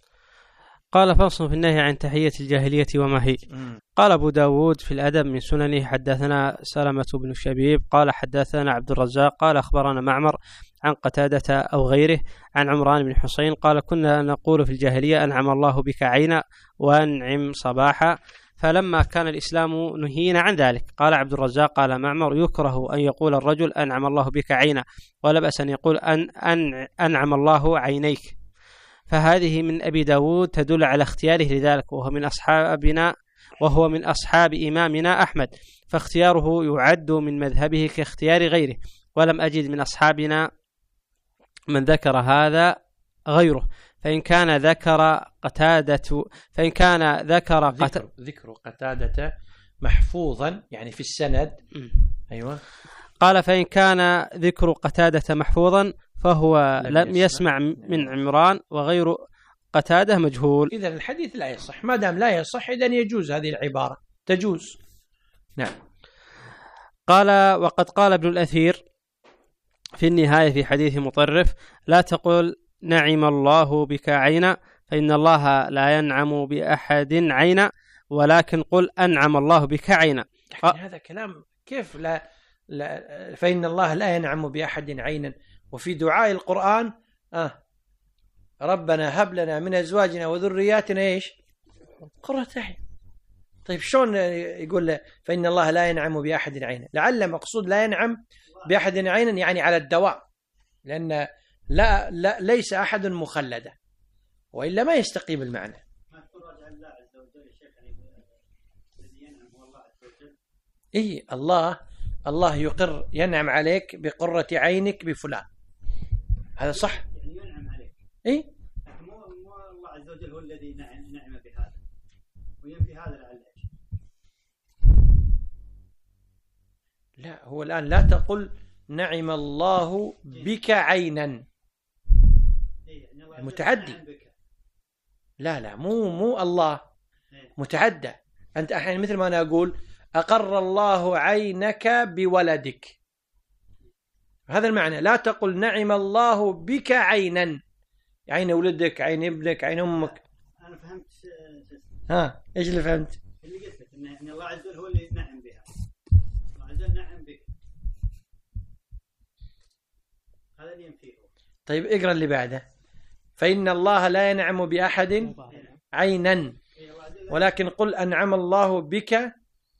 قال فصل في النهي عن تحية الجاهلية وما هي. قال أبو داود في الأدب من سننه حدثنا سلمة بن شبيب قال حدثنا عبد الرزاق قال أخبرنا معمر عن قتادة أو غيره عن عمران بن حسين قال كنا نقول في الجاهلية أنعم الله بك عينا وأنعم صباحا، فلما كان الإسلام نهينا عن ذلك. قال عبد الرزاق قال معمر يكره أن يقول الرجل أنعم الله بك عينا ولا بأس أن يقول أن أن أنعم الله عينيك. فهذه من أبي داود تدل على اختياره لذلك، وهو من أصحابنا وهو من أصحاب إمامنا أحمد، فاختياره يعد من مذهبه كاختيار غيره، ولم أجد من أصحابنا من ذكر هذا غيره. فإن كان ذكر قتادة فإن كان ذكر ذكر, ذكر قتادة محفوظا يعني في السند. أيوة. قال فإن كان ذكر قتادة محفوظا فهو لم, لم يسمع, يسمع من عمران وغير قتادة مجهول. إذن الحديث لا يصح، ما دام لا يصح إذن يجوز هذه العبارة تجوز. نعم. قال وقد قال ابن الأثير في النهاية في حديث مطرف لا تقول نعم الله بك عينا فإن الله لا ينعم بأحد عينا ولكن قل أنعم الله بك عينا. لكن هذا كلام كيف لا, لا فإن الله لا ينعم بأحد عينا، وفي دعاء القرآن آه ربنا هب لنا من أزواجنا وذرياتنا إيش قرة أعين. طيب شلون يقول فإن الله لا ينعم بأحد عينا؟ لعل مقصود لا ينعم بأحد عينا يعني على الدوام، لأن لا, لا ليس أحد مخلدا وإلا ما يستقيم المعنى. إيه الله الله يقر ينعم عليك بقرة عينك بفلان، هذا صح. يعني ينعم عليك. إيه. مو مو الله عز وجل هو الذي نعم نعم بهذا وينفي هذا لعل. لا هو الآن لا تقل نعم الله بك عينا متعدي. لا لا مو مو الله متعدى. أنت أحيانا مثل ما أنا أقول أقر الله عينك بولدك، هذا المعنى. لا تقل نعم الله بك عينا، عين ولدك عين ابنك عين أمك. أنا فهمت. ها إيش اللي فهمت؟ اللي قلت لك إن الله عز وجل هو اللي نعم بها. الله عز وجل نعم بك، هذا اللي ينفيه. طيب اقرأ اللي بعده. فإن الله لا ينعم بأحد عينا ولكن قل أنعم الله بك.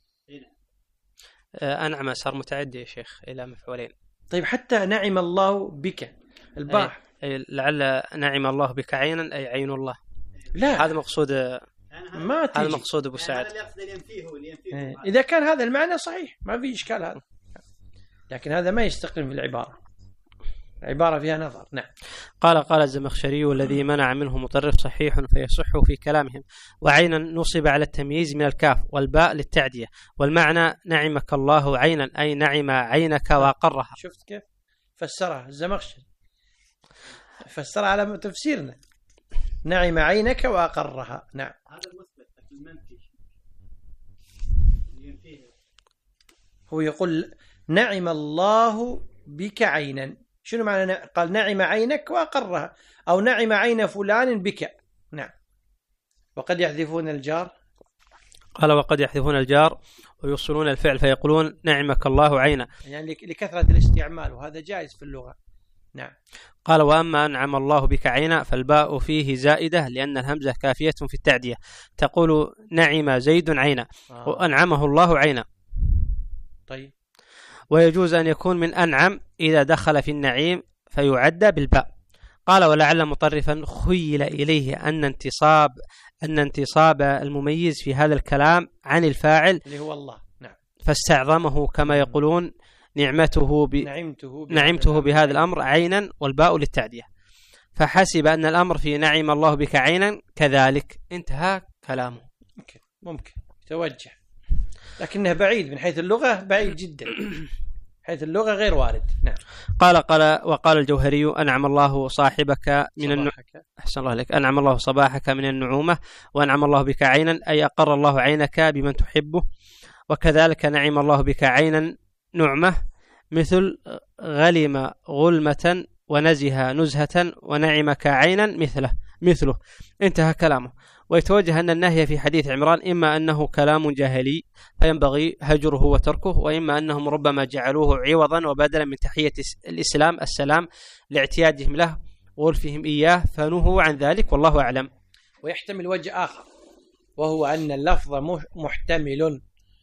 أنعم صار متعدي يا شيخ إلى مفعولين. طيب حتى نعم الله بك الباء أي لعل نعم الله بك عينا أي عين الله. لا هذا مقصود ما تيجي. هذا مقصود أبو سعد. إذا كان هذا المعنى صحيح ما في إشكال هذا، لكن هذا ما يستقيم في العبارة، عبارة فيها نظر. نعم. قال قال الزمخشري والذي منع منه مطرف صحيح فيصح في كلامهم، وعينا نصب على التمييز من الكاف والباء للتعدية، والمعنى نعمك الله عينا أي نعم عينك وقرها. شفت كيف فسرها الزمخشري؟ فسرها على تفسيرنا نعم عينك وأقرها. نعم. هذا المثبت المنفي هو يقول نعم الله بك عينا. شنو معنى؟ قال نعم عينك وأقرها أو نعم عين فلان بك. نعم. وقد يحذفون الجار. قال وقد يحذفون الجار ويوصلون الفعل فيقولون نعمك الله عينا، يعني لكثرة الاستعمال، وهذا جائز في اللغة. نعم. قال وأما أنعم الله بك عينا فالباء فيه زائدة لأن الهمزة كافية في التعدية، تقول نعم زيد عينا آه. وأنعمه الله عينا. طيب. ويجوز أن يكون من أنعم إذا دخل في النعيم فيعد بالباء. قال ولعل مطرفا خيل إليه أن انتصاب أن انتصاب المميز في هذا الكلام عن الفاعل اللي هو الله. نعم. فاستعظمه كما يقولون نعمته ب... نعمته, نعمته بهذا الأمر عينا والباء للتعدية، فحسب أن الأمر في نعم الله بك عينا كذلك. انتهى كلامه. ممكن ممكن توجه، لكنه بعيد من حيث اللغة، بعيد جدا حيث اللغة غير وارد. نعم. قال قال وقال الجوهري أنعم الله صاحبك من النعومة. أحسن الله لك. أنعم الله صباحك من النعومة وأنعم الله بك عينا أي أقر الله عينك بمن تحبه، وكذلك نعم الله بك عينا نعمة مثل غلم غلمة ونزه نزهة ونعمك عينا مثله مثله انتهى كلامه. ويتوجه أن النهي في حديث عمران إما أنه كلام جاهلي فينبغي هجره وتركه، وإما أنهم ربما جعلوه عوضا وبدلا من تحية الإسلام السلام لاعتيادهم له وغلفهم إياه فنهوا عن ذلك والله أعلم. ويحتمل وجه آخر وهو أن اللفظ محتمل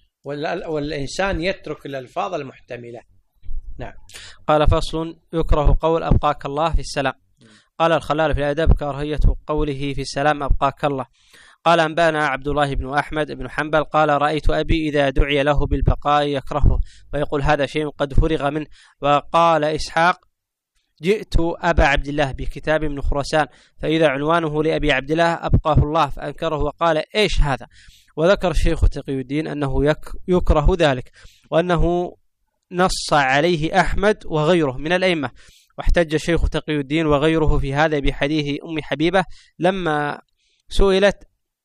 والإنسان يترك الألفاظ المحتملة. نعم. قال فصل يكره قول أبقاك الله في السلام. قال الخلال في الأدب كراهية قوله في السلام أبقاك الله. قال أنبانا عبد الله بن أحمد بن حنبل قال رأيت أبي إذا دعي له بالبقاء يكرهه ويقول هذا شيء قد فرغ منه. وقال إسحاق جئت أبا عبد الله بكتاب من خراسان فإذا عنوانه لأبي عبد الله أبقاه الله فأنكره وقال إيش هذا. وذكر الشيخ تقي الدين أنه يك يكره ذلك وأنه نص عليه أحمد وغيره من الأئمة. واحتج الشيخ تقي الدين وغيره في هذا بحديث أم حبيبة لما سئلت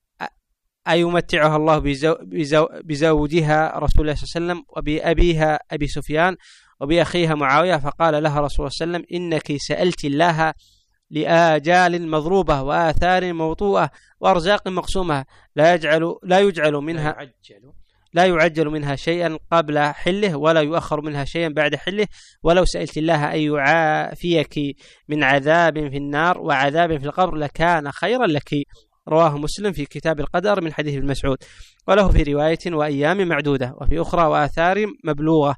أيمتعها الله بزو بزو بزوجها رسول الله صلى الله عليه وسلم وبأبيها أبي سفيان وبأخيها معاوية، فقال لها رسول الله صلى الله عليه وسلم إنك سألت الله لآجال مضروبة وآثار موطوءة وأرزاق مقسومة لا يجعل لا يجعل منها لا يعجل لا يعجل منها شيئا قبل حله ولا يؤخر منها شيئا بعد حله، ولو سألت الله أن يعافيك من عذاب في النار وعذاب في القبر لكان خيرا لك. رواه مسلم في كتاب القدر من حديث ابن مسعود، وله في رواية وأيام معدودة وفي أخرى وآثار مبلوغة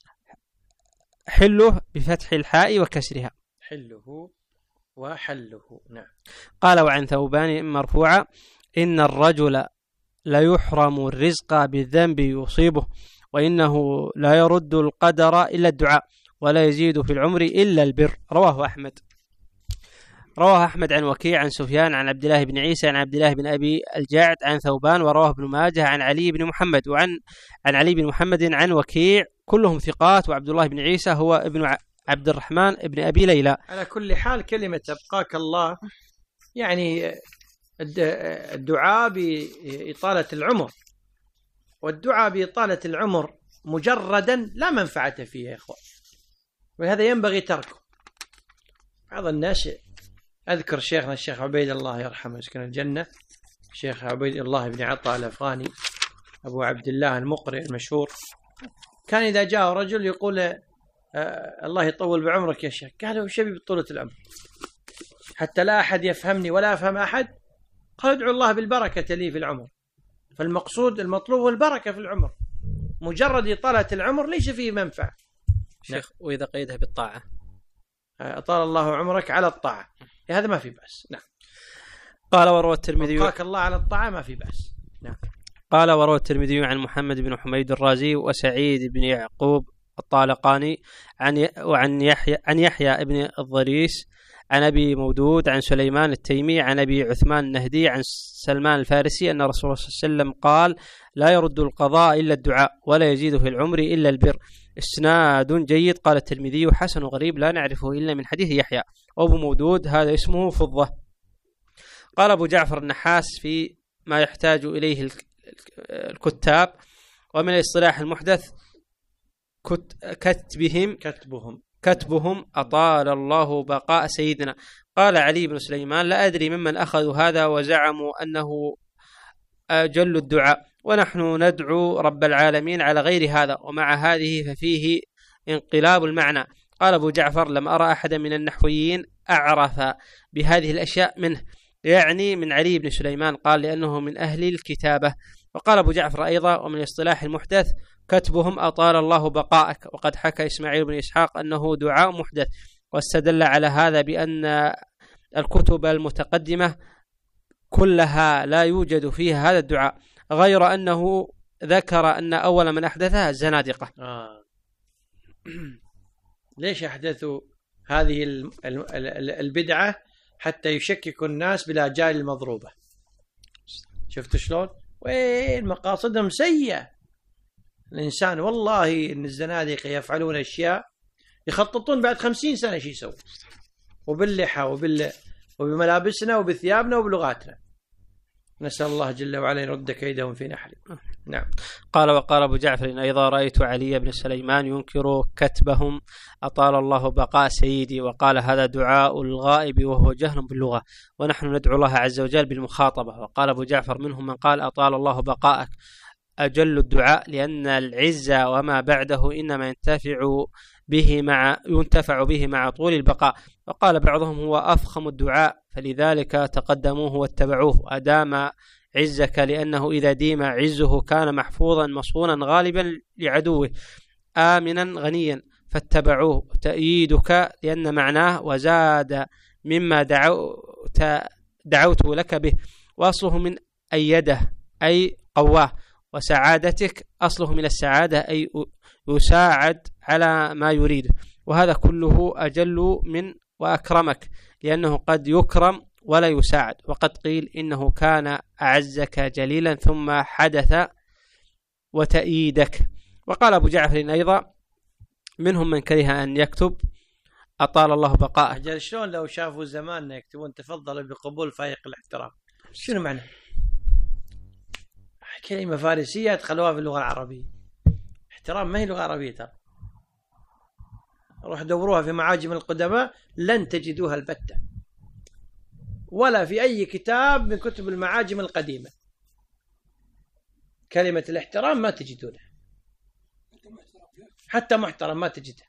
حله بفتح الحاء وكسرها حله وحله. نعم. قال وعن ثوبان مرفوعة إن الرجل لا يحرم الرزق بالذنب يصيبه وإنه لا يرد القدر إلا الدعاء ولا يزيد في العمر إلا البر. رواه أحمد. رواه أحمد عن وكيع عن سفيان عن عبد الله بن عيسى عن عبد الله بن أبي الجعد عن ثوبان، ورواه ابن ماجه عن علي بن محمد وعن عن علي بن محمد عن وكيع كلهم ثقات، وعبد الله بن عيسى هو ابن عبد الرحمن ابن أبي ليلى. على كل حال كلمة أبقاك الله يعني الدعاء بإطالة العمر، والدعاء بإطالة العمر مجردا لا منفعة فيه يا إخوان، وهذا ينبغي تركه. بعض الناس أذكر شيخنا الشيخ عبيد الله يرحمه يسكن الجنة، الشيخ عبيد الله بن عطاء الأفغاني أبو عبد الله المقرئ المشهور، كان إذا جاء رجل يقول آه الله يطول بعمرك يا شيخ، قال له شبي بطولة العمر حتى لا أحد يفهمني ولا أفهم أحد، قال ادعو الله بالبركة لي في العمر. فالمقصود المطلوب هو البركة في العمر، مجرد إطالة العمر ليس فيه منفعة. شيخ وإذا قيدها بالطاعة أطال الله عمرك على الطاعة هذا ما في بأس. نعم. قال وروى الترمذي بقاك الله على الطاعة ما في بأس. نعم. قال وروى الترمذي عن محمد بن حميد الرازي وسعيد بن يعقوب الطالقاني عن وعن يحيى عن يحيى بن الضريس عن أبي مودود عن سليمان التيمي عن أبي عثمان النهدي عن سلمان الفارسي أن رسول الله صلى الله عليه وسلم قال لا يرد القضاء إلا الدعاء ولا يزيد في العمر إلا البر. اسناد جيد. قال الترمذي حسن غريب لا نعرفه إلا من حديث يحيى. وأبو مودود هذا اسمه فضة. قال أبو جعفر النحاس في ما يحتاج إليه الكتاب ومن الاصطلاح المحدث كتبهم كتبهم كتبهم أطال الله بقاء سيدنا. قال علي بن سليمان لا أدري ممن أخذوا هذا وزعموا أنه جل الدعاء، ونحن ندعو رب العالمين على غير هذا، ومع هذه ففيه انقلاب المعنى. قال أبو جعفر: لم أرى أحدا من النحويين أعرف بهذه الأشياء منه، يعني من علي بن سليمان، قال لأنه من أهل الكتابة. وقال أبو جعفر أيضا: ومن اصطلاح المحدث كتبهم أطال الله بقاءك. وقد حكى إسماعيل بن إسحاق أنه دعاء محدث، واستدل على هذا بأن الكتب المتقدمة كلها لا يوجد فيها هذا الدعاء، غير أنه ذكر أن أول من أحدثها الزنادقة. آه. ليش أحدثوا هذه البدعة؟ حتى يشككوا الناس بالآجال المضروبة. شفت شلون؟ وين مقاصدهم سيئة. الإنسان والله إن الزنادقة يفعلون أشياء يخططون بعد خمسين سنة شي يسوي، وباللحى وبال وبملابسنا وبثيابنا وبلغاتنا. نسأل الله جل وعلا يرد كيدهم في نحره. نعم. قال: وقال أبو جعفر أيضا: رأيت علي بن سليمان ينكر كتبهم أطال الله بقاء سيدي. وقال: هذا دعاء الغائب وهو جهل باللغة، ونحن ندعو الله عز وجل بالمخاطبة. وقال أبو جعفر: منهم من قال أطال الله بقاءك أجل الدعاء، لأن العزة وما بعده إنما ينتفع به مع ينتفع به مع طول البقاء. وقال بعضهم: هو أفخم الدعاء، فلذلك تقدموه واتبعوه. أدام عزك، لأنه إذا ديم عزه كان محفوظا مصونا غالبا لعدوه آمنا غنيا، فاتبعوه. تأييدك، لأن معناه وزاد مما دعوت, دعوت لك به، وأصله من أيده أي قواه. وسعادتك أصله من السعادة أي يساعد على ما يريد، وهذا كله أجل من وأكرمك، لأنه قد يكرم ولا يساعد. وقد قيل إنه كان أعزك جليلا ثم حدث وتأييدك. وقال أبو جعفر أيضا: منهم من كره أن يكتب أطال الله بقاءه. أجل شلون لو شافوا زماننا يكتبون تفضل بقبول فائق الاحترام؟ شنو معنى؟ كلمة فارسية أدخلوها في اللغة العربية. احترام ما هي لغة عربية ترى. روح دوروها في معاجم القدماء لن تجدوها البتة، ولا في أي كتاب من كتب المعاجم القديمة. كلمة الاحترام ما تجدونها، حتى محترم ما تجدها.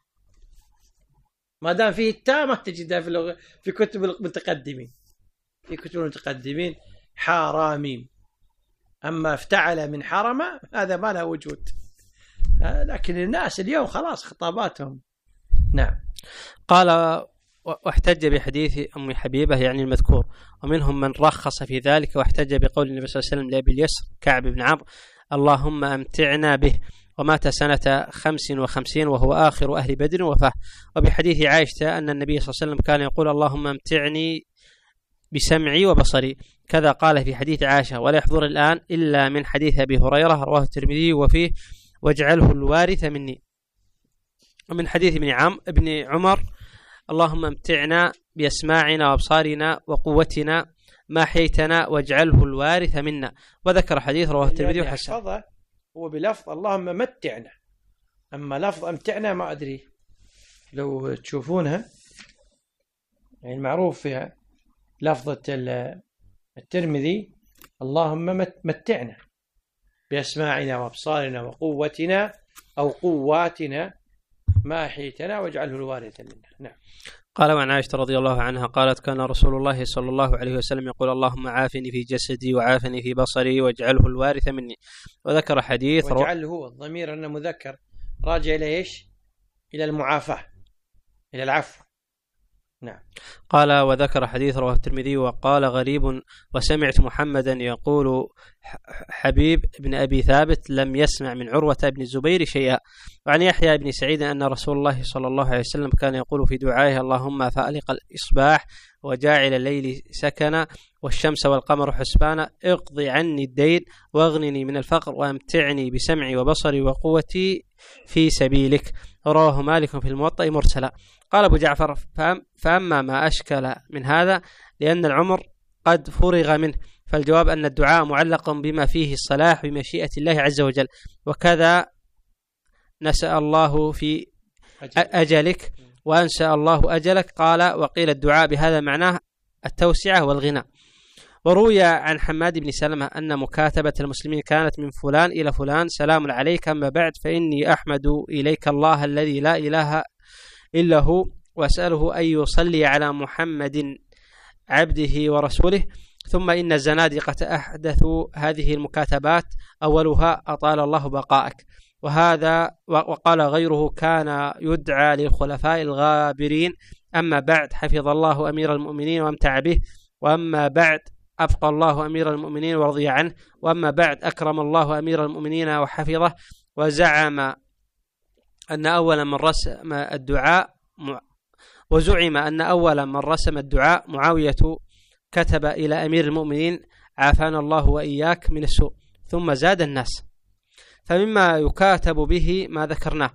ما دام فيه التاء ما تجدها في اللغة في كتب المتقدمين. في كتب المتقدمين حراميم، أما افتعل من حرم هذا ما له وجود. لكن الناس اليوم خلاص خطاباتهم. نعم. قال: واحتج بحديث أم حبيبة يعني المذكور، ومنهم من رخص في ذلك، واحتج بقول النبي صلى الله عليه وسلم لأبي اليسر كعب بن عمرو: اللهم أمتعنا به، ومات سنة خمس وخمسين وهو آخر أهل بدر وفاه. وبحديث عائشة أن النبي صلى الله عليه وسلم كان يقول: اللهم أمتعني بسمعي وبصري. كذا قال في حديث عائشة، ولا يحضر الآن إلا من حديث أبي هريرة رواه الترمذي وفيه: واجعله الوارث مني. ومن حديث ابن عم ابن عمر: اللهم امتعنا بأسماعنا وأبصارنا وقوتنا ما حيتنا واجعله الوارث منا. وذكر حديث رواه الترمذي وحسن. هو بلفظ اللهم متعنا، أما لفظ امتعنا ما أدري لو تشوفونها، يعني معروف فيها لفظة الترمذي: اللهم متعنا بأسماعنا وأبصارنا وقوتنا أو قواتنا ما حيتنا واجعله الوارث منا. نعم. قال: وعن عائشة رضي الله عنها قالت: كان رسول الله صلى الله عليه وسلم يقول: اللهم عافني في جسدي وعافني في بصري واجعله الوارث مني. وذكر حديث واجعله هو الضمير أنه مذكر راجع إلى إيش؟ إلى المعافاة، إلى العفو. نعم. قال: وذكر حديث رواه الترمذي وقال: غريب، وسمعت محمدا يقول حبيب بن أبي ثابت لم يسمع من عروة بن الزبير شيئا. وعن يحيى بن سعيد أن رسول الله صلى الله عليه وسلم كان يقول في دعائه: اللهم فألق الإصباح وجاعل الليل سكنا والشمس والقمر حسبانا، اقضي عني الدين واغنني من الفقر وامتعني بسمعي وبصري وقوتي في سبيلك. رواه مالك في الموطأ مرسلا. قال أبو جعفر: فأما ما أشكل من هذا لأن العمر قد فرغ منه، فالجواب أن الدعاء معلق بما فيه الصلاح بمشيئة الله عز وجل. وكذا نسأل الله في أجلك وأنسأ الله أجلك. قال: وقيل الدعاء بهذا معناه التوسعة والغنى. وروي عن حماد بن سلمة أن مكاتبة المسلمين كانت من فلان إلى فلان: سلام عليك، أما بعد فإني أحمد إليك الله الذي لا إله إلا هو، وأسأله أن يصلي على محمد عبده ورسوله. ثم إن الزنادقة أحدثوا هذه المكاتبات، أولها أطال الله بقاءك. وهذا وقال غيره كان يدعى للخلفاء الغابرين. أما بعد، حفظ الله أمير المؤمنين وامتع به. وأما بعد، أبقى الله أمير المؤمنين ورضي عنه. وأما بعد، أكرم الله أمير المؤمنين وحفظه. وزعم أن أول من رسم الدعاء وزعم أن أول من رسم الدعاء معاوية كتب إلى أمير المؤمنين: عافانا الله وإياك من السوء. ثم زاد الناس. فمما يكاتب به ما ذكرناه،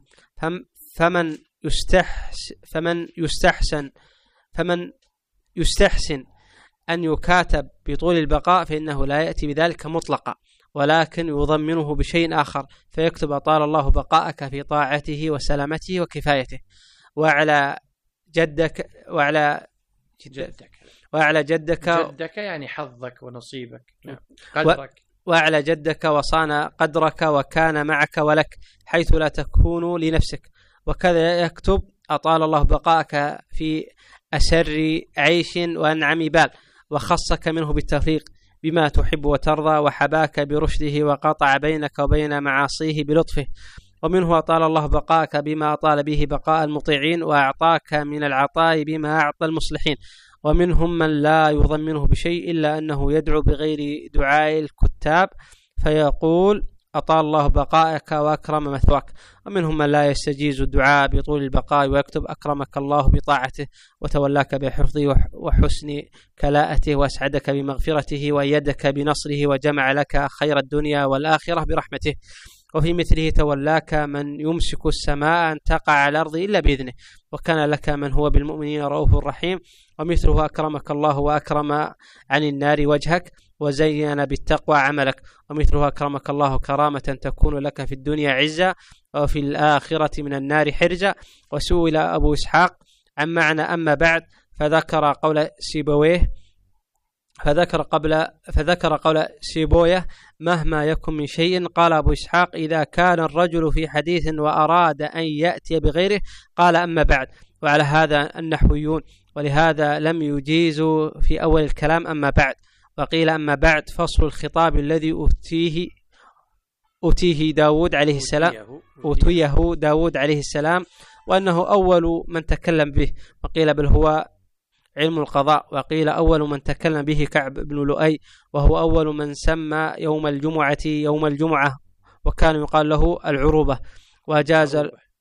فمن يستحسن فمن يستحسن فمن يستحسن أن يكاتب بطول البقاء فإنه لا يأتي بذلك مطلقا، ولكن يضمنه بشيء آخر، فيكتب: أطال الله بقاءك في طاعته وسلامته وكفايته. وعلى جدك وعلى جدك وعلى جدك جدك يعني حظك ونصيبك، قدرك. وعلى جدك وصان قدرك وكان معك ولك، حيث لا تكون لنفسك. وكذا يكتب: أطال الله بقاءك في أسر عيش وأنعم بال، وخصك منه بالتوفيق بما تحب وترضى، وحباك برشده، وقطع بينك وبين معاصيه بلطفه. ومنه أطال الله بقاءك بما أطال به بقاء المطيعين، وأعطاك من العطاء بما أعطى المصلحين. ومنهم من لا يضمنه بشيء إلا أنه يدعو بغير دعاء الكتاب، فيقول: أطال الله بقاءك وأكرم مثواك. ومنهم من لا يستجيز الدعاء بطول البقاء ويكتب: أكرمك الله بطاعته، وتولاك بحفظه وحسن كلاءته، وأسعدك بمغفرته، وأيدك بنصره، وجمع لك خير الدنيا والآخرة برحمته. وفي مثله: تولاك من يمسك السماء أن تقع على الأرض إلا بإذنه، وكان لك من هو بالمؤمنين رؤوف رحيم. ومثله: أكرمك الله وأكرم عن النار وجهك، وزين بالتقوى عملك. ومثله: أكرمك الله كرامة تكون لك في الدنيا عزة، وفي الآخرة من النار حرجة. وسئل أبو إسحاق عن معنى أما بعد، فذكر قول سيبويه فذكر قبل فذكر قول سيبويه: مهما يكن من شيء. قال أبو إسحاق: إذا كان الرجل في حديث وأراد أن يأتي بغيره قال أما بعد. وعلى هذا النحويون، ولهذا لم يجيزوا في أول الكلام أما بعد. وقيل أما بعد فصل الخطاب الذي أتيه أتيه داود عليه السلام أتيه داود عليه السلام، وأنه أول من تكلم به. وقيل بل هو علم القضاء. وقيل أول من تكلم به كعب بن لؤي، وهو أول من سمى يوم الجمعة يوم الجمعة، وكان يقال له العروبة. وجاز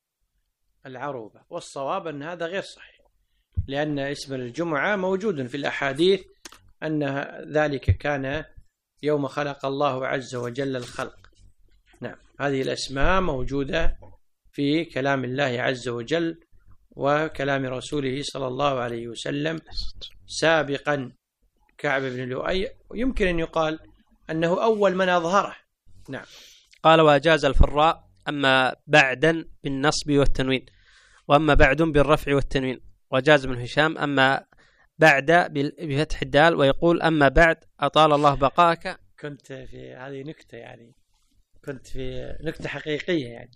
العروبة. والصواب أن هذا غير صحيح، لأن اسم الجمعة موجود في الأحاديث أن ذلك كان يوم خلق الله عز وجل الخلق. نعم، هذه الأسماء موجودة في كلام الله عز وجل وكلام رسوله صلى الله عليه وسلم سابقا. كعب بن لؤي يمكن أن يقال أنه أول من أظهره. نعم. قال: وأجاز الفراء أما بعدا بالنصب والتنوين، وأما بعد بالرفع والتنوين. وجاز بن هشام أما بعد بفتح الدال، ويقول: أما بعد أطال الله بقاءك. كنت في هذه نكتة، يعني كنت في نكتة حقيقية، يعني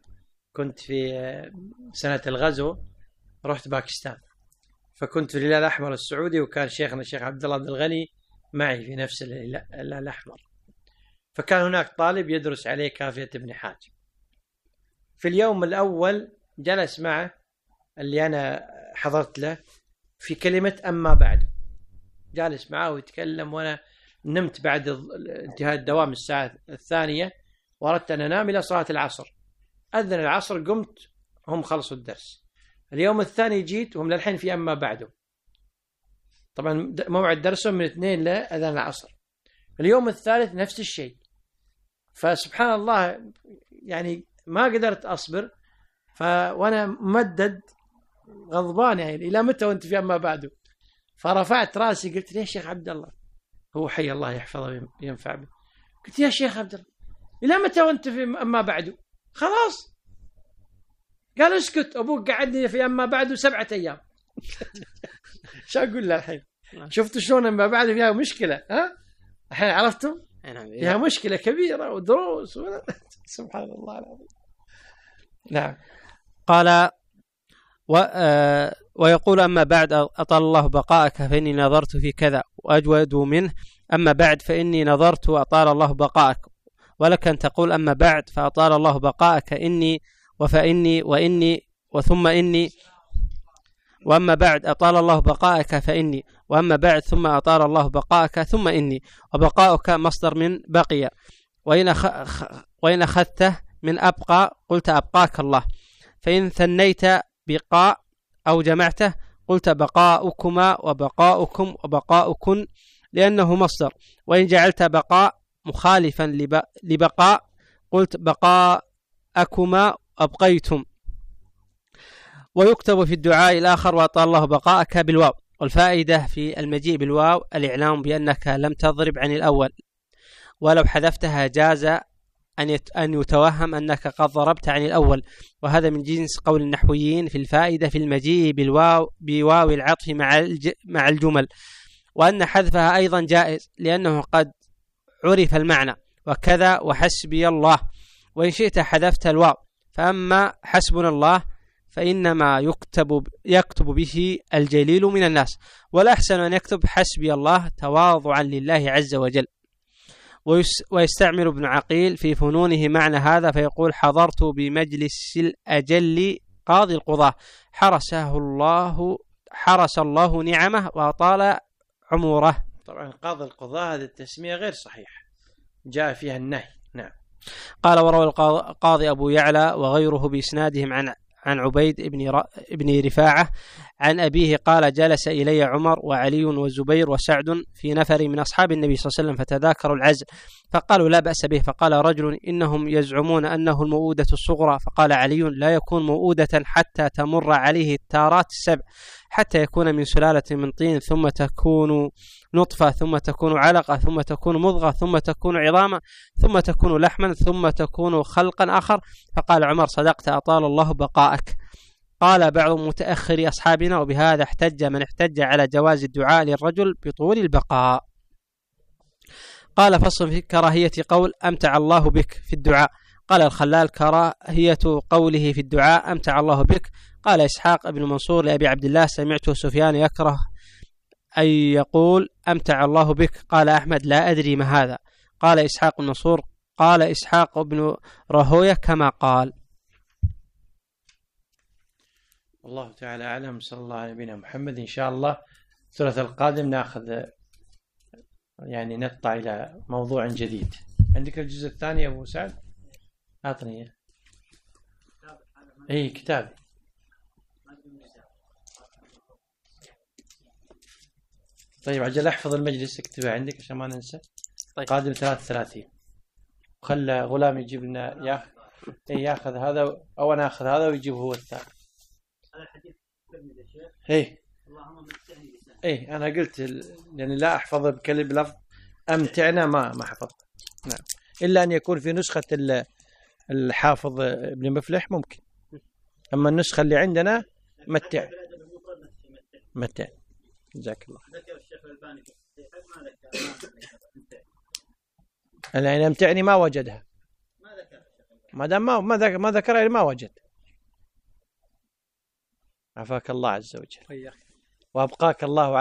كنت في سنة الغزو، رحت باكستان، فكنت في الهلال الأحمر السعودي، وكان شيخنا الشيخ عبد الله عبد الغني معي في نفس الهلال الأحمر. فكان هناك طالب يدرس عليه كافية ابن حاجب. في اليوم الأول جلس معه اللي أنا حضرت له في كلمة أما بعد، جالس معه ويتكلم، وأنا نمت بعد انتهاء الدوام الساعة الثانية، وأردت أن أنام إلى صلاة العصر. أذن العصر، قمت، هم خلصوا الدرس. اليوم الثاني جيت وهم للحين في أما بعده. طبعا موعد درسهم من اثنين لأذان العصر. اليوم الثالث نفس الشيء. فسبحان الله، يعني ما قدرت أصبر، ف وأنا ممدد غضبان، يعني إلى متى وأنت في أما بعده؟ فرفعت راسي قلت: ليه شيخ عبد الله؟ هو حي الله يحفظه وينفع به. قلت: يا شيخ عبد الله، إلى متى وأنت في أما بعده؟ خلاص. قال: اسكت، أبوك قعدني في أما بعده سبعة أيام. شو أقول له الحين؟ شفتوا شلون أما بعده فيها مشكلة؟ ها؟ الحين عرفتم؟ فيها مشكلة كبيرة ودروس سبحان الله العظيم. نعم. قال: ويقول أما بعد أطال الله بقاءك فإني نظرت في كذا وأجود منه، أما بعد فإني نظرت وأطال الله بقاءك. ولك أن تقول أما بعد فأطال الله بقاءك إني وفإني وإني وثم إني، وأما بعد أطال الله بقاءك فإني، وأما بعد ثم أطال الله بقاءك ثم إني. وبقاؤك مصدر من بقي، وإن أخ... وإن أخذته من أبقى قلت أبقاك الله. فإن ثنيت بقاء أو جمعته قلت بقاؤكما وبقاؤكم وبقاؤكن لأنه مصدر. وإن جعلت بقاء مخالفا لب... لبقاء قلت بقاءكما أبقيتم. ويكتب في الدعاء الآخر وأطال الله بقاءك بالواو. والفائدة في المجيء بالواو الإعلام بأنك لم تضرب عن الأول، ولو حذفتها جاز أن يتوهم أنك قد ضربت عن الأول، وهذا من جنس قول النحويين في الفائدة في المجيء بالواو بواو العطف مع مع الجمل، وأن حذفها أيضا جائز لأنه قد عرف المعنى، وكذا وحسبي الله. وإن شئت حذفت الواو، فأما حسبنا الله فإنما يكتب يكتب به الجليل من الناس، والأحسن أن يكتب حسبي الله تواضعا لله عز وجل. ويستعمل ابن عقيل في فنونه معنى هذا فيقول حضرت بمجلس الأجل قاضي القضاة حرسه الله حرس الله نعمه وأطال عمره. طبعا قاضي القضاة هذه التسمية غير صحيح، جاء فيها النهي. نعم. قال وروى القاضي أبو يعلى وغيره بإسنادهم عن عن عبيد ابن ابن رفاعة عن أبيه قال جلس إلي عمر وعلي والزبير وسعد في نفر من أصحاب النبي صلى الله عليه وسلم فتذاكروا العزل، فقالوا لا بأس به. فقال رجل إنهم يزعمون أنه المؤودة الصغرى، فقال علي لا يكون مؤودة حتى تمر عليه التارات السبع، حتى يكون من سلالة من طين ثم تكون نطفة ثم تكون علقة ثم تكون مضغة ثم تكون عظاما ثم تكون لحما ثم تكون خلقا آخر. فقال عمر صدقت أطال الله بقاءك. قال بعض متأخر أصحابنا وبهذا احتج من احتج على جواز الدعاء للرجل بطول البقاء. قال فصل في كراهية قول أمتع الله بك في الدعاء. قال الخلال كراهية قوله في الدعاء أمتع الله بك. قال إسحاق بن منصور لأبي عبد الله سمعت سفيان يكره أن يقول أمتع الله بك. قال أحمد لا أدري ما هذا. قال إسحاق بن منصور قال إسحاق بن راهويه كما قال. والله تعالى أعلم. صلى الله على نبينا محمد. إن شاء الله الثلاثاء القادم نأخذ يعني نقطع إلى موضوع جديد. عندك الجزء الثاني أبو سعد؟ أعطني إيه كتاب. طيب عجل احفظ المجلس اكتبه عندك عشان ما ننسى. طيب. قادم ثلاثة وثلاثين وخلى غلام يجيب لنا ياخذ إيه ياخذ هذا أو أنا أخذ هذا ويجيب هو الثاني. هذا الحديث يا شيخ. إيه اللهم متعني بسنة. إيه أنا قلت يعني لا أحفظ بكلمة بلفظ أمتعنا ما ما حفظ. نعم. إلا أن يكون في نسخة الحافظ ابن مفلح ممكن، أما النسخة اللي عندنا متع متع. جزاك الله. ذكر الشيخ الألباني في الصحيح ما ذكر. أنا يعني أمتعني ما وجدها. ما ذكر. ما دام ما ما ذكر ما ذكر ما وجد. عافاك الله عز وجل. وأبقاك الله